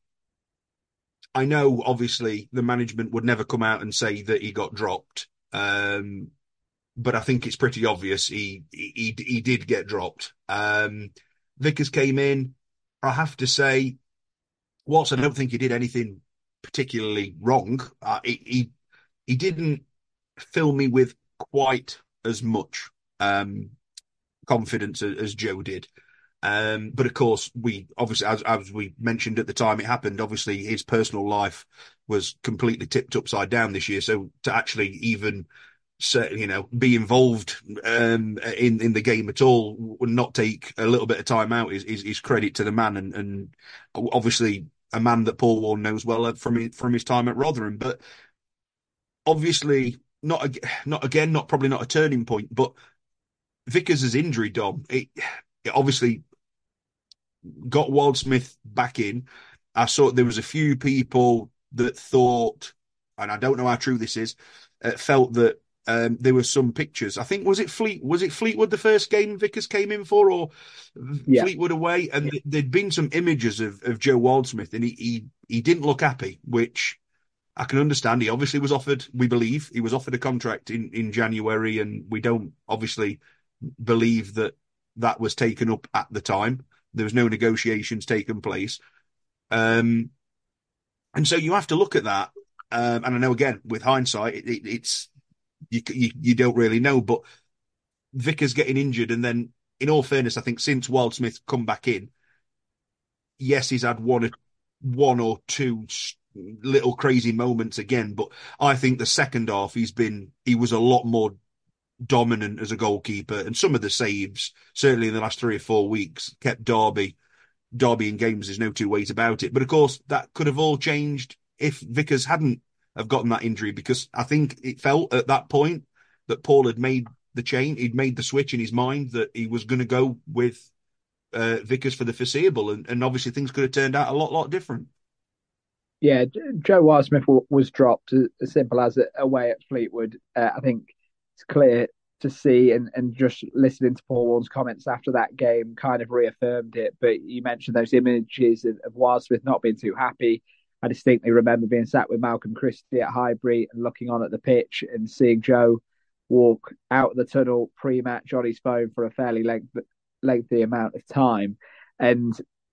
I know, obviously, the management would never come out and say that he got dropped. Um, but I think it's pretty obvious he he, he did get dropped. Um, Vickers came in. I have to say, whilst I don't think he did anything particularly wrong, uh, he, he he didn't fill me with quite as much um, confidence as, as Joe did. Um, but of course, we obviously, as, as we mentioned at the time it happened, obviously his personal life was completely tipped upside down this year. So to actually even, you know, be involved um, in in the game at all, would not take a little bit of time out is is, is credit to the man, and, and obviously a man that Paul Warne knows well from from his time at Rotherham. But obviously, not not again, not probably not a turning point, but Vickers' injury, Dom, it, it obviously got Wildsmith back in. I saw there was a few people that thought, and I don't know how true this is, uh, felt that um, there were some pictures. I think was it Fleet was it Fleetwood the first game Vickers came in for, or yeah. Fleetwood away, and yeah. there'd been some images of, of Joe Wildsmith, and he, he he didn't look happy, which I can understand. He obviously was offered, we believe, he was offered a contract in, in January, and we don't obviously believe that that was taken up at the time. There was no negotiations taken place. Um, and so you have to look at that. Um, and I know, again, with hindsight, it, it, it's you, you you don't really know. But Vickers getting injured, and then, in all fairness, I think since Wildsmith come back in, yes, he's had one or, one or two little crazy moments again. But I think the second half, he's been he was a lot more dominant as a goalkeeper, and some of the saves, certainly in the last three or four weeks, kept Derby Derby in games. There's no two ways about it. But of course, that could have all changed if Vickers hadn't have gotten that injury, because I think it felt at that point that Paul had made the chain. He'd made the switch in his mind that he was going to go with uh, Vickers for the foreseeable, and, and obviously things could have turned out a lot, lot different. Yeah, Joe Wildsmith was dropped as simple as away at Fleetwood. Uh, I think it's clear to see, and, and just listening to Paul Warren's comments after that game kind of reaffirmed it. But you mentioned those images of, of Wildsmith not being too happy. I distinctly remember being sat with Malcolm Christie at Highbury and looking on at the pitch and seeing Joe walk out of the tunnel pre-match on his phone for a fairly length, lengthy amount of time. And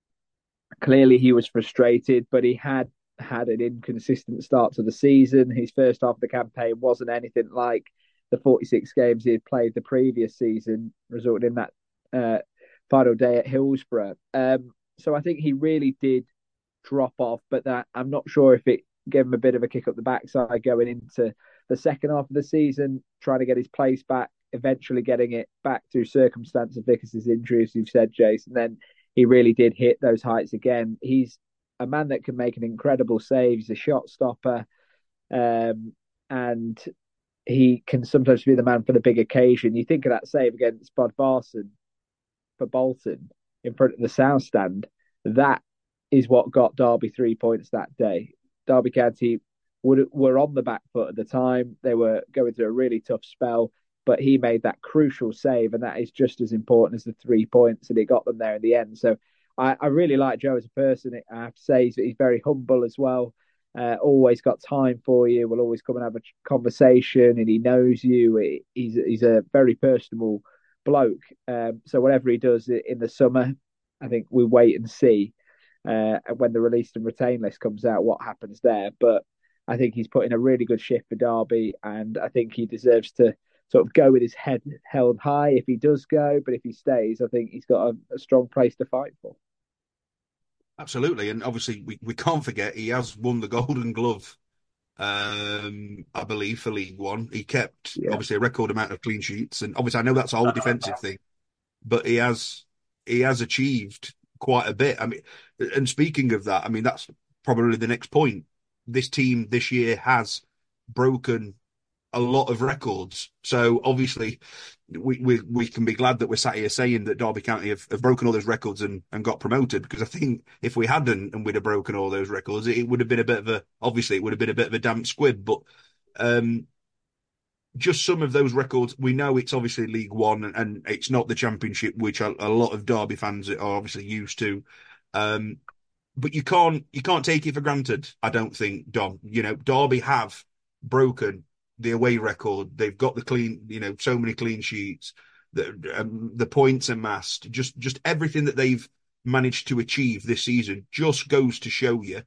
clearly he was frustrated, but he had had an inconsistent start to the season. His first half of the campaign wasn't anything like the forty-six games he had played the previous season, resulting in that uh, final day at Hillsborough. Um, so I think he really did drop off, but that I'm not sure if it gave him a bit of a kick up the backside going into the second half of the season, trying to get his place back, eventually getting it back through circumstance of Vickers' injury, as you've said, Jason. Then he really did hit those heights again. He's a man that can make an incredible save. He's a shot stopper, um, and he can sometimes be the man for the big occasion. You think of that save against Bodvarsson for Bolton in front of the South Stand. That is what got Derby three points that day. Derby County would, were on the back foot at the time. They were going through a really tough spell, but he made that crucial save, and that is just as important as the three points, and it got them there in the end. So I, I really like Joe as a person. I have to say he's, he's very humble as well. Uh, always got time for you. Will always come and have a conversation, and he knows you. He's he's a very personable bloke. Um, so whatever he does in the summer, I think we wait and see. Uh, and when the released and retained list comes out, what happens there? But I think he's put in a really good shift for Derby, and I think he deserves to sort of go with his head held high if he does go. But if he stays, I think he's got a, a strong place to fight for. Absolutely, and obviously we, we can't forget he has won the Golden Glove, um, I believe, for League One. He kept yeah. obviously a record amount of clean sheets, and obviously I know that's a whole defensive thing, but he has he has achieved quite a bit. I mean, and speaking of that, I mean that's probably the next point. This team this year has broken a lot of records, so obviously we we, we can be glad that we're sat here saying that Derby County have, have broken all those records and, and got promoted, because I think if we hadn't and we'd have broken all those records, it, it would have been a bit of a obviously it would have been a bit of a damp squib. But um, just some of those records, we know it's obviously League One and, and it's not the Championship, which a, a lot of Derby fans are obviously used to. Um, but you can't you can't take it for granted, I don't think, Dom. You know, Derby have broken the away record. They've got the clean, you know, so many clean sheets. The um, the points amassed, just just everything that they've managed to achieve this season just goes to show you.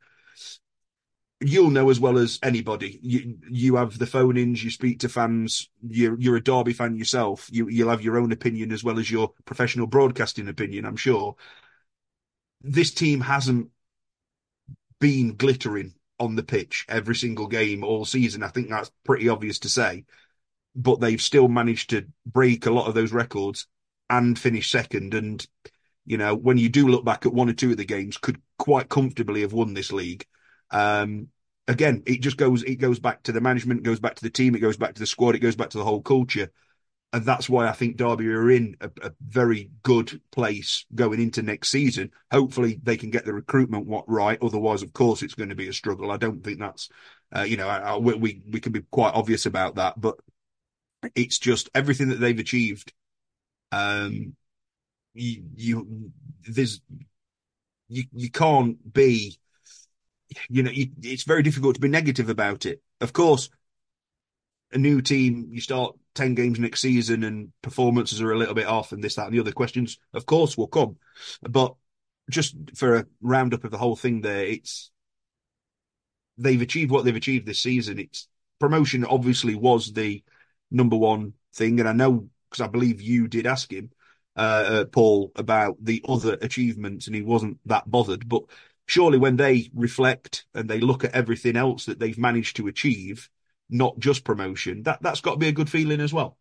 You'll know as well as anybody. You you have the phone-ins. You speak to fans. You're you're a Derby fan yourself. You you'll have your own opinion as well as your professional broadcasting opinion, I'm sure. This team hasn't been glittering on the pitch every single game all season. I think that's pretty obvious to say, but they've still managed to break a lot of those records and finish second. And, you know, when you do look back at one or two of the games, could quite comfortably have won this league. Um, again, it just goes, it goes back to the management, it goes back to the team, it goes back to the squad, it goes back to the whole culture. And that's why I think Derby are in a, a very good place going into next season. Hopefully they can get the recruitment right. Otherwise, of course, it's going to be a struggle. I don't think that's, uh, you know, I, I, we we can be quite obvious about that. But it's just everything that they've achieved. Um, you, you there's you you can't be, you know, you, it's very difficult to be negative about it. Of course, a new team, you start ten games next season and performances are a little bit off and this, that, and the other questions, of course, will come. But just for a roundup of the whole thing there, it's they've achieved what they've achieved this season. It's promotion obviously was the number one thing. And I know, because I believe you did ask him, uh, uh, Paul, about the other achievements and he wasn't that bothered. But surely when they reflect and they look at everything else that they've managed to achieve, not just promotion, that, that's got to be a good feeling as well.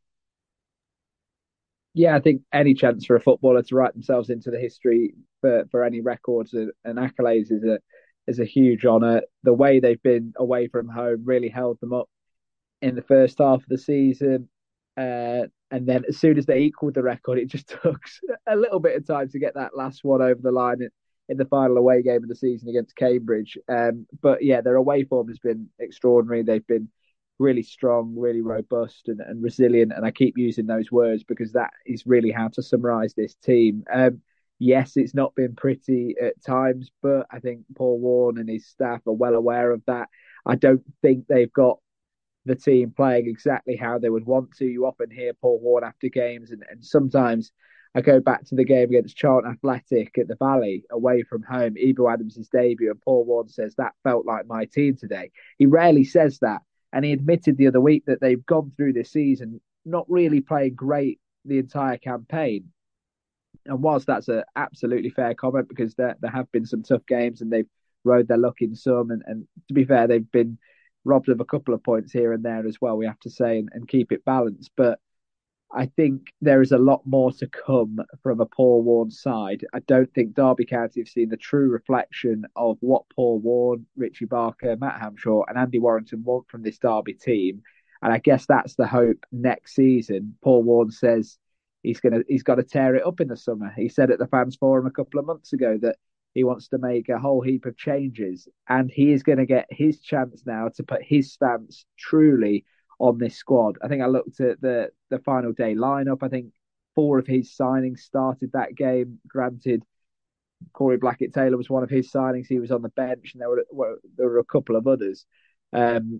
Yeah, I think any chance for a footballer to write themselves into the history for, for any records and accolades is a is a huge honour. The way they've been away from home really held them up in the first half of the season. Uh, and then as soon as they equaled the record, it just took a little bit of time to get that last one over the line in, in the final away game of the season against Cambridge. Um, but yeah, their away form has been extraordinary. They've been really strong, really robust and, and resilient. And I keep using those words because that is really how to summarise this team. Um, yes, it's not been pretty at times, but I think Paul Warne and his staff are well aware of that. I don't think they've got the team playing exactly how they would want to. You often hear Paul Warne after games, and, and sometimes I go back to the game against Charlton Athletic at the Valley away from home, Ebou Adams' debut, and Paul Warne says, that felt like my team today. He rarely says that, and he admitted the other week that they've gone through this season not really playing great the entire campaign. And whilst that's an absolutely fair comment, because there, there have been some tough games and they've rode their luck in some, and, and to be fair, they've been robbed of a couple of points here and there as well, we have to say, and, and keep it balanced. But I think there is a lot more to come from a Paul Warne side. I don't think Derby County have seen the true reflection of what Paul Warne, Richie Barker, Matt Hamshaw and Andy Warrington want from this Derby team. And I guess that's the hope next season. Paul Warne says he's gonna he's got to tear it up in the summer. He said at the fans forum a couple of months ago that he wants to make a whole heap of changes, and he is going to get his chance now to put his stamps truly on this squad. I think I looked at the the final day lineup. I think four of his signings started that game. Granted, Corey Blackett Taylor was one of his signings. He was on the bench, and there were, were there were a couple of others. Um,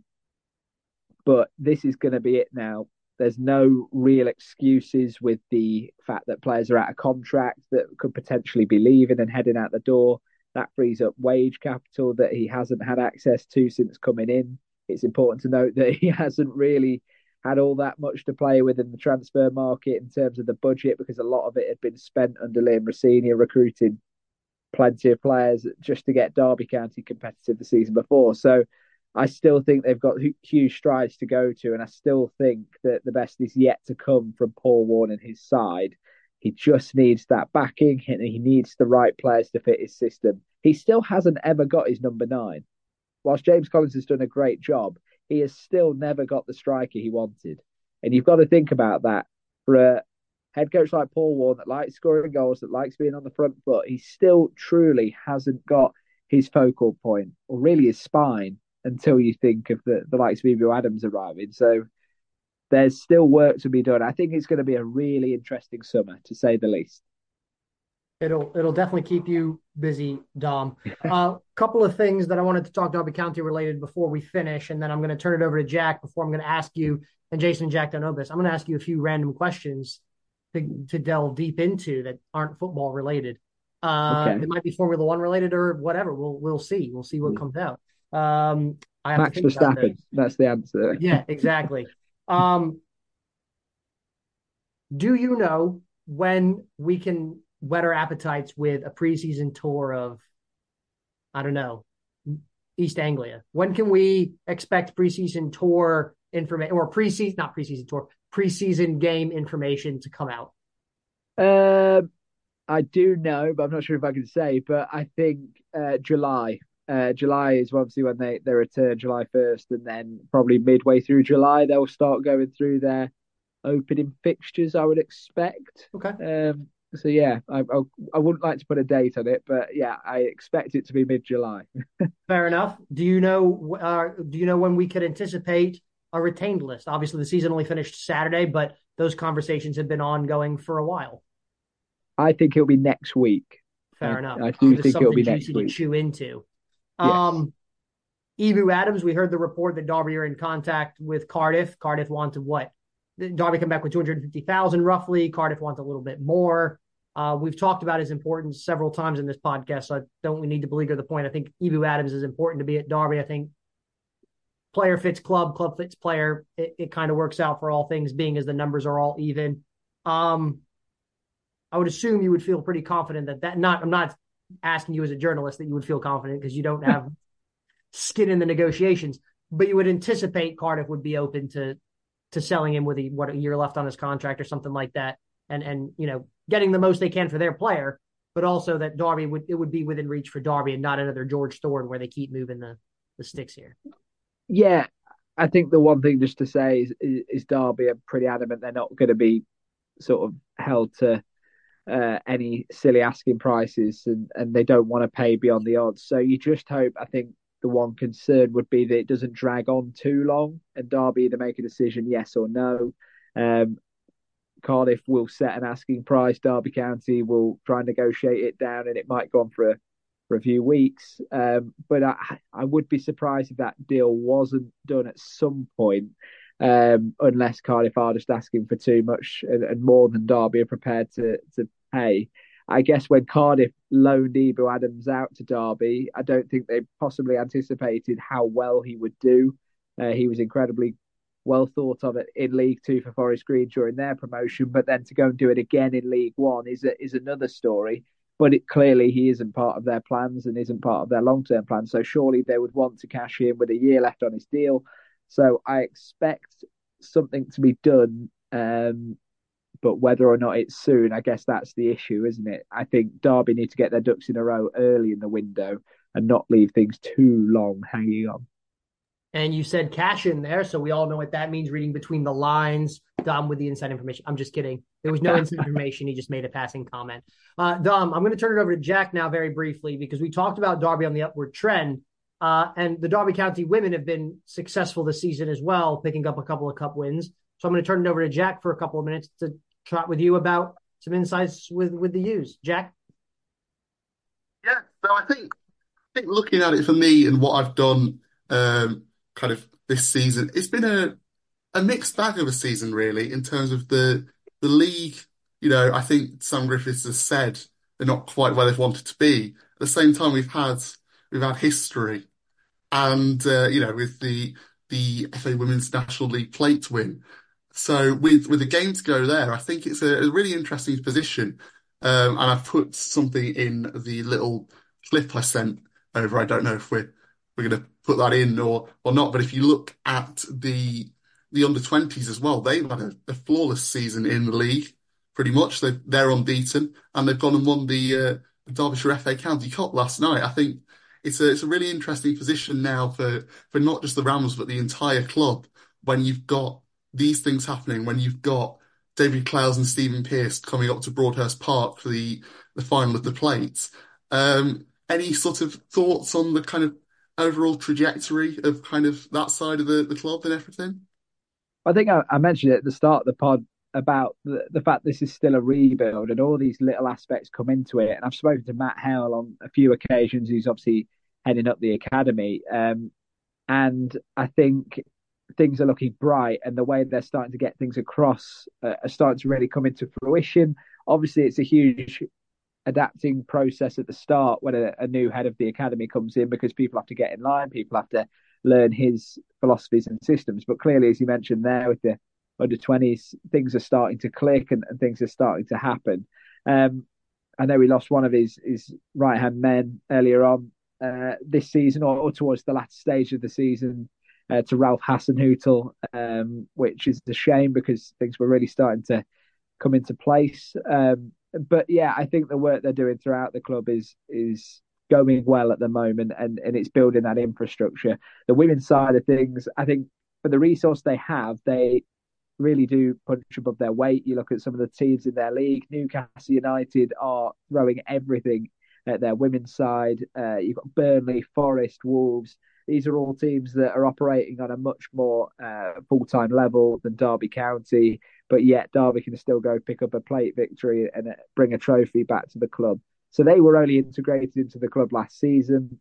but this is going to be it now. There's no real excuses with the fact that players are out of contract that could potentially be leaving and heading out the door. That frees up wage capital that he hasn't had access to since coming in. It's important to note that he hasn't really had all that much to play with in the transfer market in terms of the budget, because a lot of it had been spent under Liam Rossini recruiting plenty of players just to get Derby County competitive the season before. So I still think they've got huge strides to go to, and I still think that the best is yet to come from Paul Warne and his side. He just needs that backing, and he needs the right players to fit his system. He still hasn't ever got his number nine. Whilst James Collins has done a great job, he has still never got the striker he wanted. And you've got to think about that. For a head coach like Paul Warne that likes scoring goals, that likes being on the front foot, he still truly hasn't got his focal point, or really his spine, until you think of the, the likes of Ebou Adams arriving. So there's still work to be done. I think it's going to be a really interesting summer, to say the least. It'll it'll definitely keep you busy, Dom. A uh, couple of things that I wanted to talk Derby County related before we finish, and then I'm going to turn it over to Jack before I'm going to ask you, and Jason and Jack don't know this, I'm going to ask you a few random questions to, to delve deep into that aren't football related. Uh, okay. It might be Formula One related or whatever. We'll we'll see. We'll see what yeah. comes out. Um, I have Max to think Verstappen. That's the answer. Yeah, exactly. Um, do you know when we can whet our appetites with a preseason tour of, I don't know, East Anglia? When can we expect preseason tour information, or preseason, not preseason tour, preseason game information to come out? Um, I do know, but I'm not sure if I can say, but I think uh, July. Uh, July is obviously when they, they return, July first, and then probably midway through July, they'll start going through their opening fixtures, I would expect. Okay. Um, so, yeah, I, I I wouldn't like to put a date on it, but, yeah, I expect it to be mid-July. Fair enough. Do you know uh, Do you know when we could anticipate a retained list? Obviously, the season only finished Saturday, but those conversations have been ongoing for a while. I think it'll be next week. Fair I, enough. I do think it'll be next week. To chew into. Yes. Um, Ebou Adams, we heard the report that Derby are in contact with Cardiff. Cardiff wanted what? Derby come back with two hundred fifty thousand roughly. Cardiff wants a little bit more. Uh, we've talked about his importance several times in this podcast, so I don't we need to beleaguer the point. I think Ebou Adams is important to be at Derby. I think player fits club, club fits player. It, it kind of works out for all things being as the numbers are all even. Um, I would assume you would feel pretty confident that that not, I'm not asking you as a journalist that you would feel confident because you don't have skin in the negotiations, but you would anticipate Cardiff would be open to, to selling him with a, what, a year left on his contract or something like that. And, and, you know, getting the most they can for their player, but also that Derby would, it would be within reach for Derby and not another George Thorne where they keep moving the, the sticks here. Yeah. I think the one thing just to say is, is, is Derby are pretty adamant they're not going to be sort of held to uh, any silly asking prices, and, and they don't want to pay beyond the odds. So you just hope, I think the one concern would be that it doesn't drag on too long and Derby either make a decision, yes or no. Um, Cardiff will set an asking price. Derby County will try and negotiate it down, and it might go on for a, for a few weeks. Um, but I, I would be surprised if that deal wasn't done at some point, um, unless Cardiff are just asking for too much and, and more than Derby are prepared to to pay. I guess when Cardiff loaned Ebou Adams out to Derby, I don't think they possibly anticipated how well he would do. Uh, he was incredibly well thought of it in League Two for Forest Green during their promotion, but then to go and do it again in League One is a, is another story. But it, clearly he isn't part of their plans and isn't part of their long term plans. So surely they would want to cash in with a year left on his deal. So I expect something to be done. Um, but whether or not it's soon, I guess that's the issue, isn't it? I think Derby need to get their ducks in a row early in the window and not leave things too long hanging on. And you said cash in there, so we all know what that means, reading between the lines. Dom with the inside information. I'm just kidding. There was no inside information. He just made a passing comment. Uh, Dom, I'm going to turn it over to Jack now very briefly because we talked about Derby on the upward trend. Uh, and the Derby County women have been successful this season as well, picking up a couple of cup wins. So I'm going to turn it over to Jack for a couple of minutes to chat with you about some insights with, with the U's. Jack? Yeah, so I think I think looking at it for me and what I've done um, kind of this season, it's been a, a mixed bag of a season, really, in terms of the the league. You know, I think Sam Griffiths has said they're not quite where they've wanted to be. At the same time, we've had we've had history, and uh, you know, with the the F A Women's National League plate win. So with with a game to go there, I think it's a, a really interesting position. Um, and I've put something in the little clip I sent over. I don't know if we're we're going to put that in or or not. But if you look at the the under twenties as well, they've had a, a flawless season in the league. Pretty much, they they're unbeaten, and they've gone and won the, uh, the Derbyshire F A County Cup last night. I think it's a it's a really interesting position now for for not just the Rams but the entire club when you've got these things happening, when you've got David Clowes and Stephen Pearce coming up to Broadhurst Park for the, the final of the plates. Um, any sort of thoughts on the kind of overall trajectory of kind of that side of the, the club and everything? I think I, I mentioned it at the start of the pod about the, the fact this is still a rebuild and all these little aspects come into it. And I've spoken to Matt Howell on a few occasions, who's obviously heading up the academy. Um, and I think things are looking bright, and the way they're starting to get things across uh, are starting to really come into fruition. Obviously, it's a huge adapting process at the start when a, a new head of the academy comes in, because people have to get in line, people have to learn his philosophies and systems. But clearly, as you mentioned there, with the under twenties, things are starting to click and, and things are starting to happen. Um, I know he lost one of his his right hand men earlier on uh, this season, or, or towards the last stage of the season. Uh, to Ralph Hasenhüttl, um, which is a shame because things were really starting to come into place. Um, but yeah, I think the work they're doing throughout the club is is going well at the moment, and, and it's building that infrastructure. The women's side of things, I think for the resource they have, they really do punch above their weight. You look at some of the teams in their league, Newcastle United are throwing everything at their women's side. Uh, you've got Burnley, Forest, Wolves. These are all teams that are operating on a much more uh, full-time level than Derby County, but yet Derby can still go pick up a plate victory and bring a trophy back to the club. So they were only integrated into the club last season,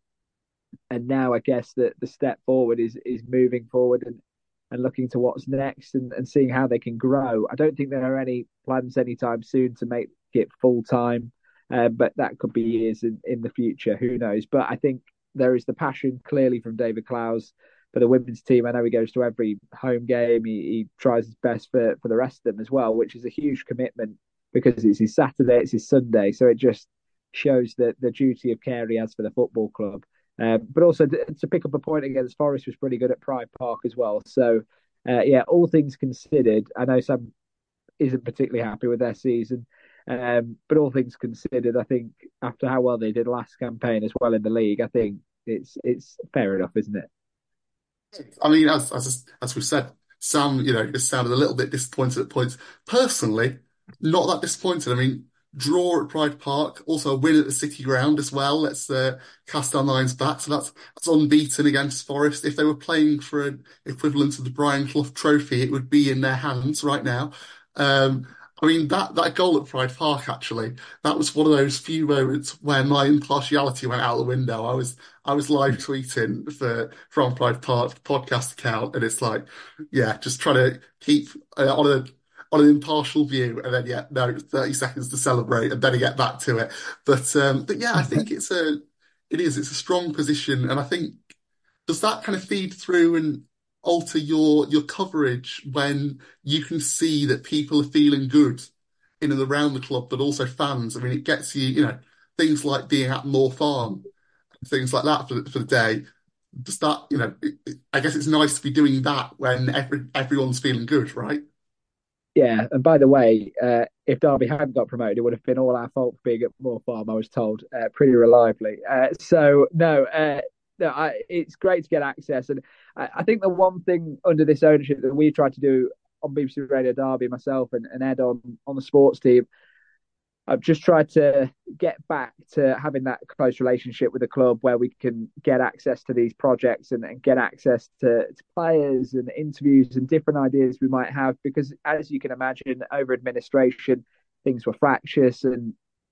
and now I guess that the step forward is is moving forward and, and looking to what's next and, and seeing how they can grow. I don't think there are any plans anytime soon to make it full-time, uh, but that could be years in, in the future. Who knows? But I think there is the passion clearly from David Clowes for the women's team. I know he goes to every home game. He, he tries his best for, for the rest of them as well, which is a huge commitment because it's his Saturday, it's his Sunday. So it just shows that the duty of care he has for the football club. Um, but also to, to pick up a point against Forest was pretty good at Pride Park as well. So uh, yeah, all things considered, I know Sam isn't particularly happy with their season. Um, but all things considered, I think after how well they did last campaign as well in the league, I think it's it's fair enough, isn't it? I mean, as as as we've said, Sam, you know, has sounded a little bit disappointed at points. Personally, not that disappointed. I mean, draw at Pride Park, also a win at the City Ground as well. Let's uh, cast our minds back. So that's that's unbeaten against Forest. If they were playing for an equivalent of the Brian Clough Trophy, it would be in their hands right now. Um, I mean, that that goal at Pride Park, actually, that was one of those few moments where my impartiality went out the window. I was I was live tweeting for from Pride Park podcast account, and it's like, yeah, just trying to keep uh, on a on an impartial view, and then yeah, no, thirty seconds to celebrate, and then I get back to it. But um, but yeah, I think it's a it is it's a strong position, and I think does that kind of feed through and alter your your coverage when you can see that people are feeling good in and around the club, but also fans. I mean, it gets you, you know, things like being at Moor Farm, things like that for, for the day. Does that, you know, it, it, I guess it's nice to be doing that when every, everyone's feeling good, right? Yeah, and by the way, uh, if Derby hadn't got promoted, it would have been all our fault for being at Moor Farm, I was told, uh, pretty reliably. Uh, so, no, uh, no I, it's great to get access. And I, I think the one thing under this ownership that we tried to do on B B C Radio Derby, myself and, and Ed on, on the sports team, I've just tried to get back to having that close relationship with the club where we can get access to these projects and, and get access to, to players and interviews and different ideas we might have. Because as you can imagine, over administration, things were fractious. And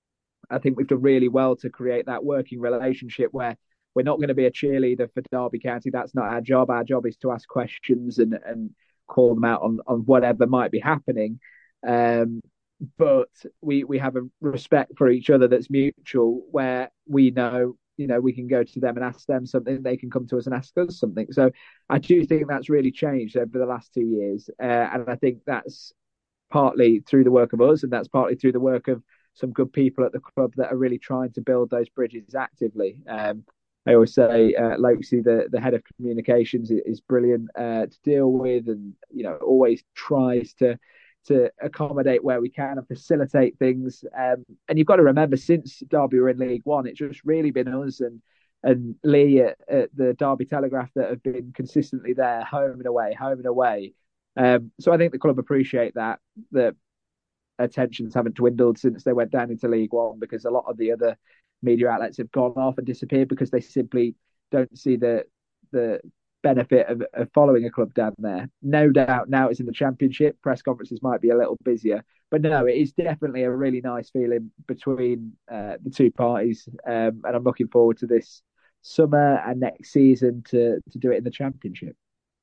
I think we've done really well to create that working relationship where we're not going to be a cheerleader for Derby County. That's not our job. Our job is to ask questions and, and call them out on, on whatever might be happening. Um, but we we have a respect for each other that's mutual, where we know, you know, we can go to them and ask them something, they can come to us and ask us something. So I do think that's really changed over the last two years. Uh, and I think that's partly through the work of us, and that's partly through the work of some good people at the club that are really trying to build those bridges actively. Um, I always say uh, Lokesy, the, the head of communications, is brilliant uh, to deal with, and, you know, always tries to to accommodate where we can and facilitate things. Um, and you've got to remember, since Derby were in League One, it's just really been us and and Lee at, at the Derby Telegraph that have been consistently there, home and away, home and away. Um, so I think the club appreciate that, that attentions haven't dwindled since they went down into League One, because a lot of the other media outlets have gone off and disappeared because they simply don't see the the benefit of, of following a club down there. No doubt now it's in the Championship, press conferences might be a little busier, but no, it is definitely a really nice feeling between uh, the two parties, um, and I'm looking forward to this summer and next season to to do it in the Championship.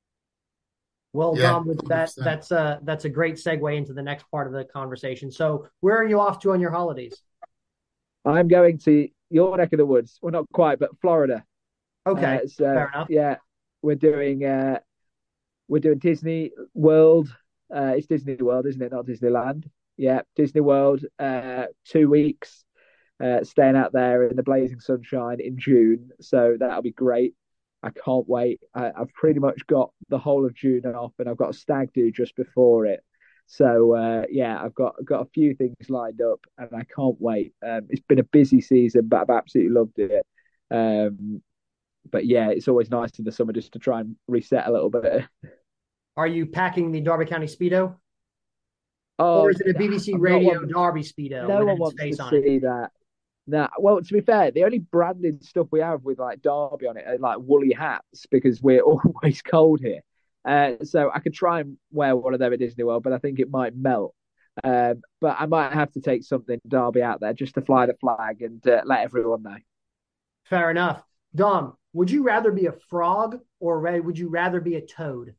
Well, Yeah, Dom, with that, one hundred percent. that's a that's a great segue into the next part of the conversation. So, where are you off to on your holidays? I'm going to your neck of the woods. Well, not quite, but Florida. Okay, Uh, so fair enough. yeah, we're doing uh, we're doing Disney World. Uh, it's Disney World, isn't it? Not Disneyland. Yeah, Disney World. Uh, two weeks, uh, staying out there in the blazing sunshine in June. So that'll be great. I can't wait. I, I've pretty much got the whole of June off, and I've got a stag do just before it. So uh, yeah, I've got got a few things lined up, and I can't wait. Um, it's been a busy season, but I've absolutely loved it. Um, but yeah, it's always nice in the summer just to try and reset a little bit. Are you packing the Derby County Speedo? Oh, Or is it a B B C I'm not Radio one- Derby Speedo no with one its wants face to on it? see that. Nah, well, to be fair, the only branded stuff we have with like Derby on it are like woolly hats, because we're always cold here. Uh, so I could try and wear one of them at Disney World, but I think it might melt. Um, but I might have to take something Derby out there just to fly the flag and uh, let everyone know. Fair enough. Dom, would you rather be a frog or ra- would you rather be a toad?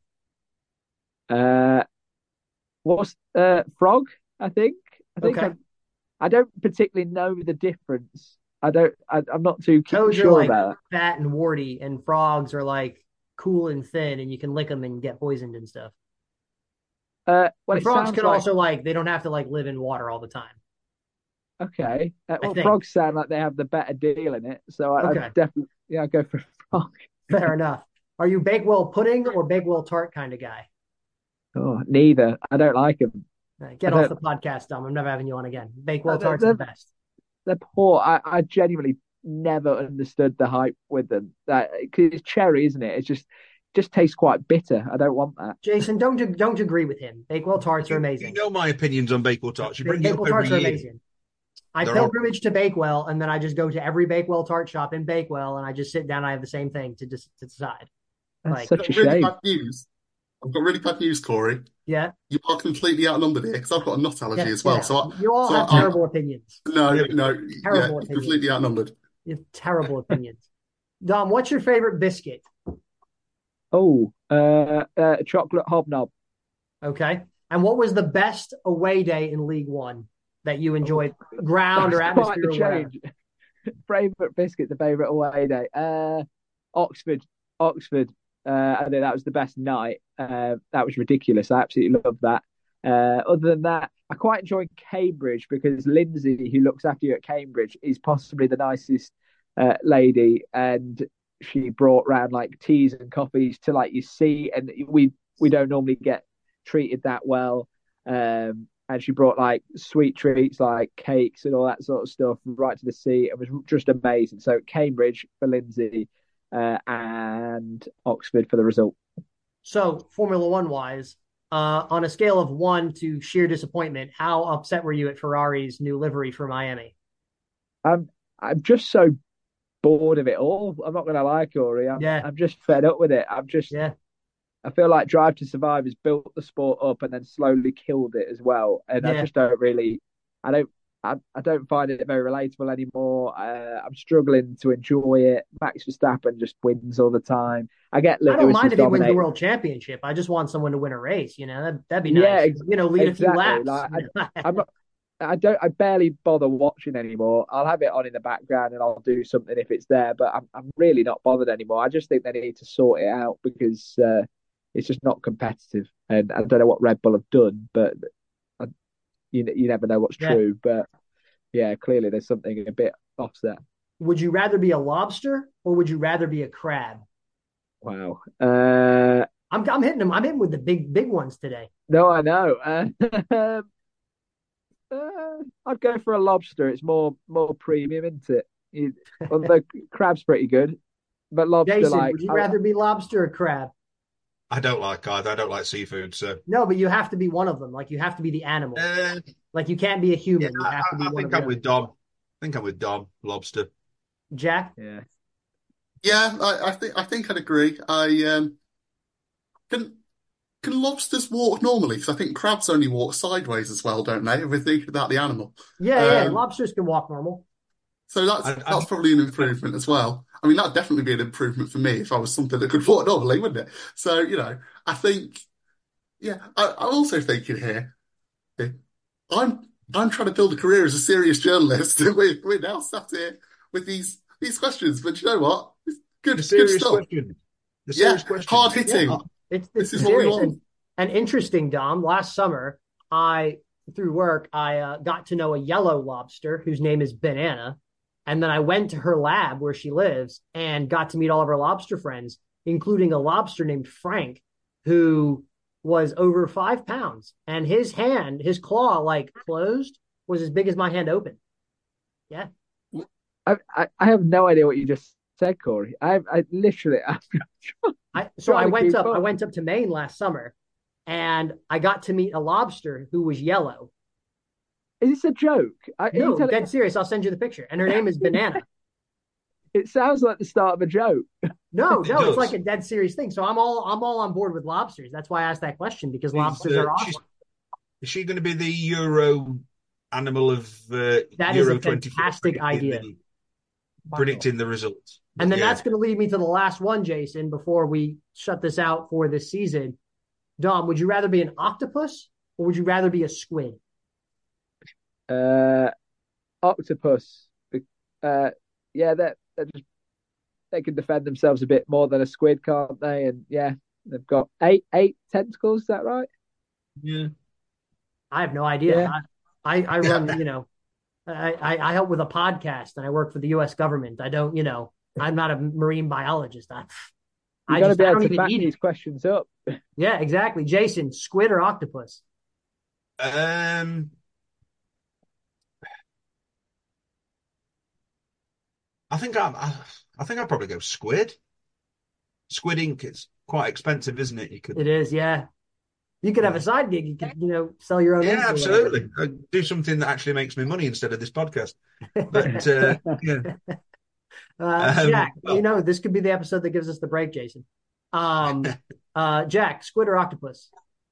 Uh, what's uh, frog? I think. I think Okay. I'm, I don't particularly know the difference. I don't. I, I'm not too Toads sure are like about that. fat and warty, and frogs are like cool and thin, and you can lick them and get poisoned and stuff. Uh, well, And it frogs sounds can like also like they don't have to like live in water all the time. okay. Uh, I well, think. frogs sound like they have the better deal in it, so I, Okay. I definitely yeah, I'll go for frog. Fair enough. Are you Bakewell pudding or Bakewell tart kind of guy? Oh, neither. I don't like them. Uh, Get I off don't. the podcast, Dom. I'm never having you on again. Bakewell Uh, They're, tarts are the they're, best. they're poor. I, I genuinely never understood the hype with them. That because it's cherry, isn't it? It's just just tastes quite bitter. I don't want that. Jason, don't don't agree with him. Bakewell tarts are You, amazing. you know my opinions on Bakewell tarts. You bring it up Bakewell every tarts are year. amazing. I They're pilgrimage to Bakewell, and then I just go to every Bakewell tart shop in Bakewell, and I just sit down. And I have the same thing to just to decide. That's Like, such I've a got really shame. bad news. I've got really bad news, Corey. yeah, You are completely outnumbered here because I've got a nut allergy yeah, as well. yeah. So, I, You all so have I, terrible opinions. no, Yeah. no, Terrible yeah, opinions. completely outnumbered. You have terrible opinions. Dom, what's your favorite biscuit? Oh, uh, uh, chocolate hobnob. Okay, and what was the best away day in League One that you enjoyed, Oh, ground or that's quite atmosphere the or whatever? change. Favorite biscuit, the favorite away day. Uh, Oxford, Oxford. Uh, I think that was the best night. Uh, that was ridiculous. I absolutely loved that. Uh, other than that, I quite enjoyed Cambridge because Lindsay, who looks after you at Cambridge, is possibly the nicest uh, lady, and she brought round like teas and coffees to like you see, and we we don't normally get treated that well. Um, and she brought like sweet treats like cakes and all that sort of stuff right to the sea. It was just amazing. So Cambridge for Lindsay, uh, and Oxford for the result. So, Formula One wise, uh, on a scale of one to sheer disappointment, how upset were you at Ferrari's new livery for Miami? I'm I'm just so bored of it all. I'm not gonna lie, Corey. I'm Yeah, I'm just fed up with it. I'm just yeah, I feel like Drive to Survive has built the sport up and then slowly killed it as well. And I yeah. just don't really, I don't, I, I don't find it very relatable anymore. Uh, I'm struggling to enjoy it. Max Verstappen just wins all the time. I get I don't Lewis mind is if he wins the dominating. world championship. I just want someone to win a race. You know, that, that'd be Yeah, nice. ex- You know, lead a few exactly. laps. Like I, I'm not. I don't. I barely bother watching anymore. I'll have it on in the background and I'll do something if it's there. But I'm. I'm really not bothered anymore. I just think they need to sort it out because uh, it's just not competitive. And I don't know what Red Bull have done, but I, you you never know what's Yeah. true. But yeah, clearly there's something a bit offset. Would you rather be a lobster or would you rather be a crab? Wow. Uh, I'm I'm hitting them. I'm hitting with the big big ones today. no, I know. Uh, Uh, I'd go for a lobster. It's more more premium, isn't it? You, although crab's pretty good, but lobster, Jason, like would you I, rather be lobster or crab? I don't like either. I don't like seafood. So, No, but you have to be one of them. Like you have to be the animal. uh, Like you can't be a yeah, human. You I, have to be I one of think the I'm with others. Dom. I think I'm with Dom. Lobster. Jack, yeah. Yeah, I, I think I think I'd agree. I um, can can lobsters walk normally? Because I think crabs only walk sideways as well, don't they? If we're thinking about the animal. yeah, yeah. Um, Lobsters can walk normal. so that's I, I, that's probably an improvement as well. I mean, that'd definitely be an improvement for me if I was something that could walk normally, wouldn't it? So, you know, I think, yeah, I, I'm also thinking here, I'm I'm trying to build a career as a serious journalist. We're, we're now sat here with these these questions, but you know what? It's good, the good serious stuff. question. The Yeah, serious question. hard Yeah, hitting. it's This it's is what we serious want. and and interesting, Dom. Last summer, I through work, I uh, got to know a yellow lobster whose name is Banana, and then I went to her lab where she lives and got to meet all of her lobster friends, including a lobster named Frank, who was over five pounds, and his hand, his claw, like closed, was as big as my hand open. Yeah. I, I I have no idea what you just said, Corey. I I literally I'm I so I trying to went keep up I up. went up to Maine last summer and I got to meet a lobster who was yellow. Is this a joke? I, are you No, telling? dead serious. I'll send you the picture. And her name is Banana. It sounds like the start of a joke. No, It no, it's does. like a dead serious thing. So I'm all I'm all on board with lobsters. That's why I asked that question because She's, lobsters uh, are she's, awesome. is she going to be the Euro animal of uh, That is Euro a twenty-four fantastic predicting idea. the, predicting the results? And then Yeah. that's going to lead me to the last one, Jason, before we shut this out for this season. Dom, would you rather be an octopus or would you rather be a squid? Uh, octopus. Uh, yeah, that they just they can defend themselves a bit more than a squid, can't they? And yeah, they've got eight eight tentacles. Is that right? Yeah. I have no idea. Yeah. I, I, I Yeah. run, you know, I, I, I help with a podcast and I work for the U S government. I don't, you know, I'm not a marine biologist. I, You've I got to just, be I able don't to even back eat these it. questions up. Yeah, exactly. Jason, squid or octopus? Um, I think I'm. I, I think I'd probably go squid. Squid ink is quite expensive, isn't it? You could. It is, yeah. You could have a side gig. You could, you know, sell your own. Yeah, absolutely. I do something that actually makes me money instead of this podcast. But uh, yeah, uh, um, Jack, well, you know, this could be the episode that gives us the break, Jason. Um, uh, Jack, squid or octopus?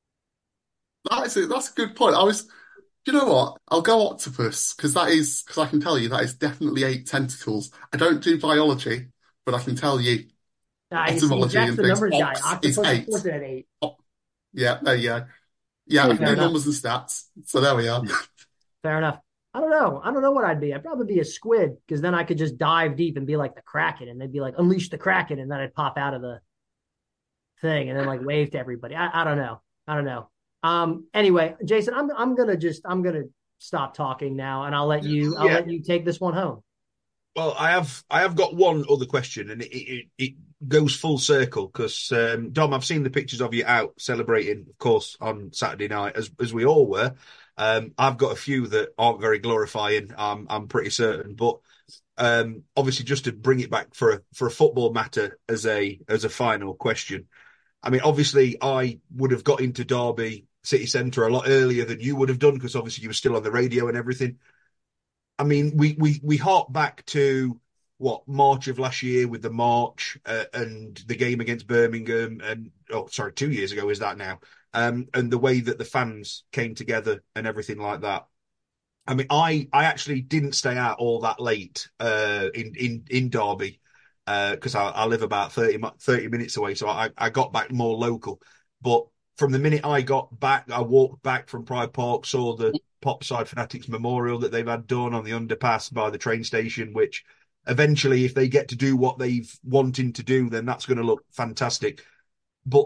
That's it. That's a good point. I was, you know what? I'll go octopus because that is because I can tell you that is definitely eight tentacles. I don't do biology, but I can tell you Uh, you see, etymology Jack's and the things. numbers guy. Ox Octopus, is of eight. course, at eight. Oh, yeah, there you go. Yeah, I can Fair do enough. numbers and stats. So there we are. Fair enough. I don't know. I don't know what I'd be. I'd probably be a squid because then I could just dive deep and be like the Kraken, and they'd be like, unleash the Kraken, and then I'd pop out of the thing and then like wave to everybody. I, I don't know. I don't know. Um. Anyway, Jason, I'm I'm gonna just I'm gonna stop talking now, and I'll let you I'll Yeah. let you take this one home. Well, I have I have got one other question, and it it, it goes full circle because um, Dom, I've seen the pictures of you out celebrating, of course, on Saturday night, as as we all were. Um, I've got a few that aren't very glorifying. I'm I'm pretty certain, but um, obviously, just to bring it back for a for a football matter as a as a final question. I mean, obviously, I would have got into Derby City Centre a lot earlier than you would have done because obviously you were still on the radio and everything. I mean, we we we hark back to what March of last year with the march uh, and the game against Birmingham, and oh, sorry, two years ago is that now? Um, and the way that the fans came together and everything like that. I mean, I I actually didn't stay out all that late uh, in in in Derby because uh, I, I live about thirty, thirty minutes away, so I I got back more local. But from the minute I got back, I walked back from Pride Park, saw the Popside Fanatics Memorial that they've had done on the underpass by the train station, which eventually, if they get to do what they've wanting to do, then that's going to look fantastic. But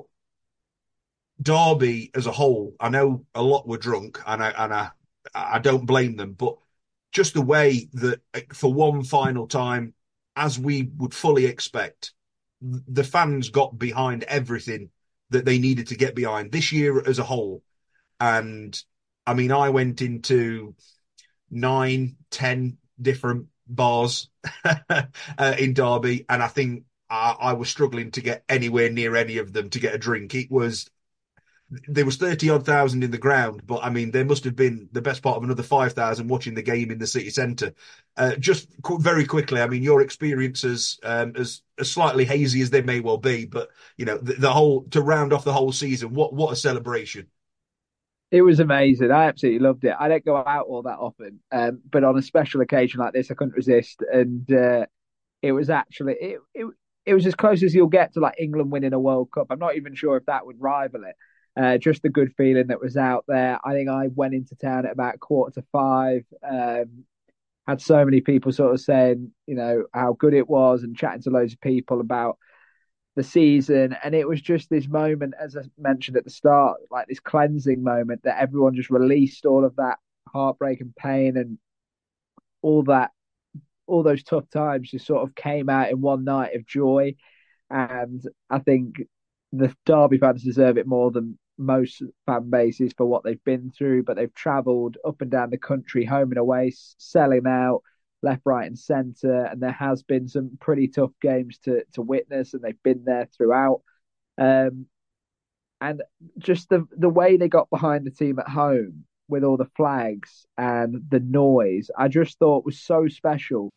Derby as a whole, I know a lot were drunk, and I and I I don't blame them, but just the way that for one final time, as we would fully expect, the fans got behind everything that they needed to get behind this year as a whole. And I mean, I went into nine, ten different bars uh, in Derby, and I think I, I was struggling to get anywhere near any of them to get a drink. It was there was thirty odd thousand in the ground, but I mean, there must have been the best part of another five thousand watching the game in the city centre. Uh, just qu- very quickly, I mean, your experiences, um, as, as slightly hazy as they may well be, but you know, the, the whole to round off the whole season, what what a celebration! It was amazing. I absolutely loved it. I don't go out all that often, um, but on a special occasion like this, I couldn't resist. And uh, it was actually it, it it was as close as you'll get to like England winning a World Cup. I'm not even sure if that would rival it. Uh, just the good feeling that was out there. I think I went into town at about quarter to five. Um, had so many people sort of saying, you know, how good it was and chatting to loads of people about the season. And it was just this moment, as I mentioned at the start, like this cleansing moment that everyone just released all of that heartbreak and pain and all that, all those tough times just sort of came out in one night of joy. And I think the Derby fans deserve it more than most fan bases for what they've been through, but they've travelled up and down the country, home and away, selling out left, right, and centre. And there has been some pretty tough games to to witness, and they've been there throughout. Um, and just the the way they got behind the team at home with all the flags and the noise, I just thought was so special.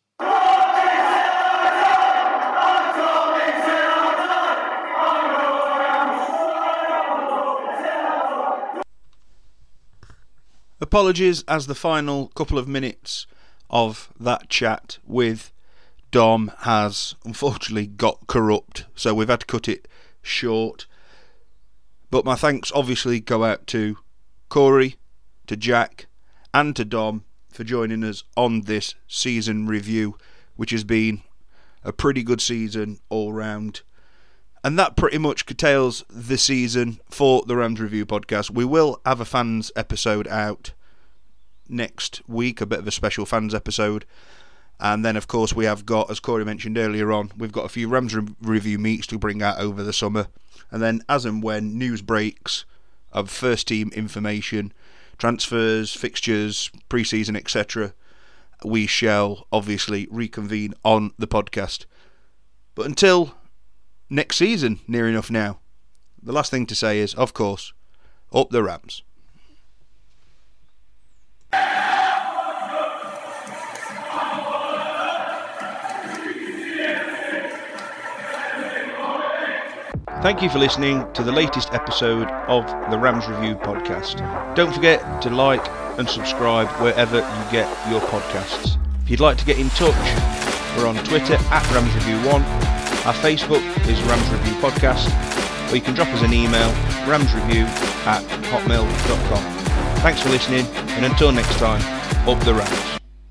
Apologies as the final couple of minutes of that chat with Dom has unfortunately got corrupt, so we've had to cut it short. But my thanks obviously go out to Corey, to Jack, and to Dom for joining us on this season review, which has been a pretty good season all round. And that pretty much curtails the season for the Rams Review podcast. We will have a fans episode out next week, a bit of a special fans episode. And then, of course, we have got, as Corey mentioned earlier on, we've got a few Rams Re- Review meets to bring out over the summer. And then, as and when news breaks of first team information, transfers, fixtures, pre-season, et cetera, we shall obviously reconvene on the podcast. But until next season near enough now. The last thing to say is, of course, up the Rams. Thank you for listening to the latest episode of the Rams Review podcast. Don't forget to like and subscribe wherever you get your podcasts. If you'd like to get in touch, we're on Twitter at Rams Review one. Our Facebook is Rams Review Podcast. Or you can drop us an email, ramsreview at hotmail dot com. Thanks for listening, and until next time, up the Rams.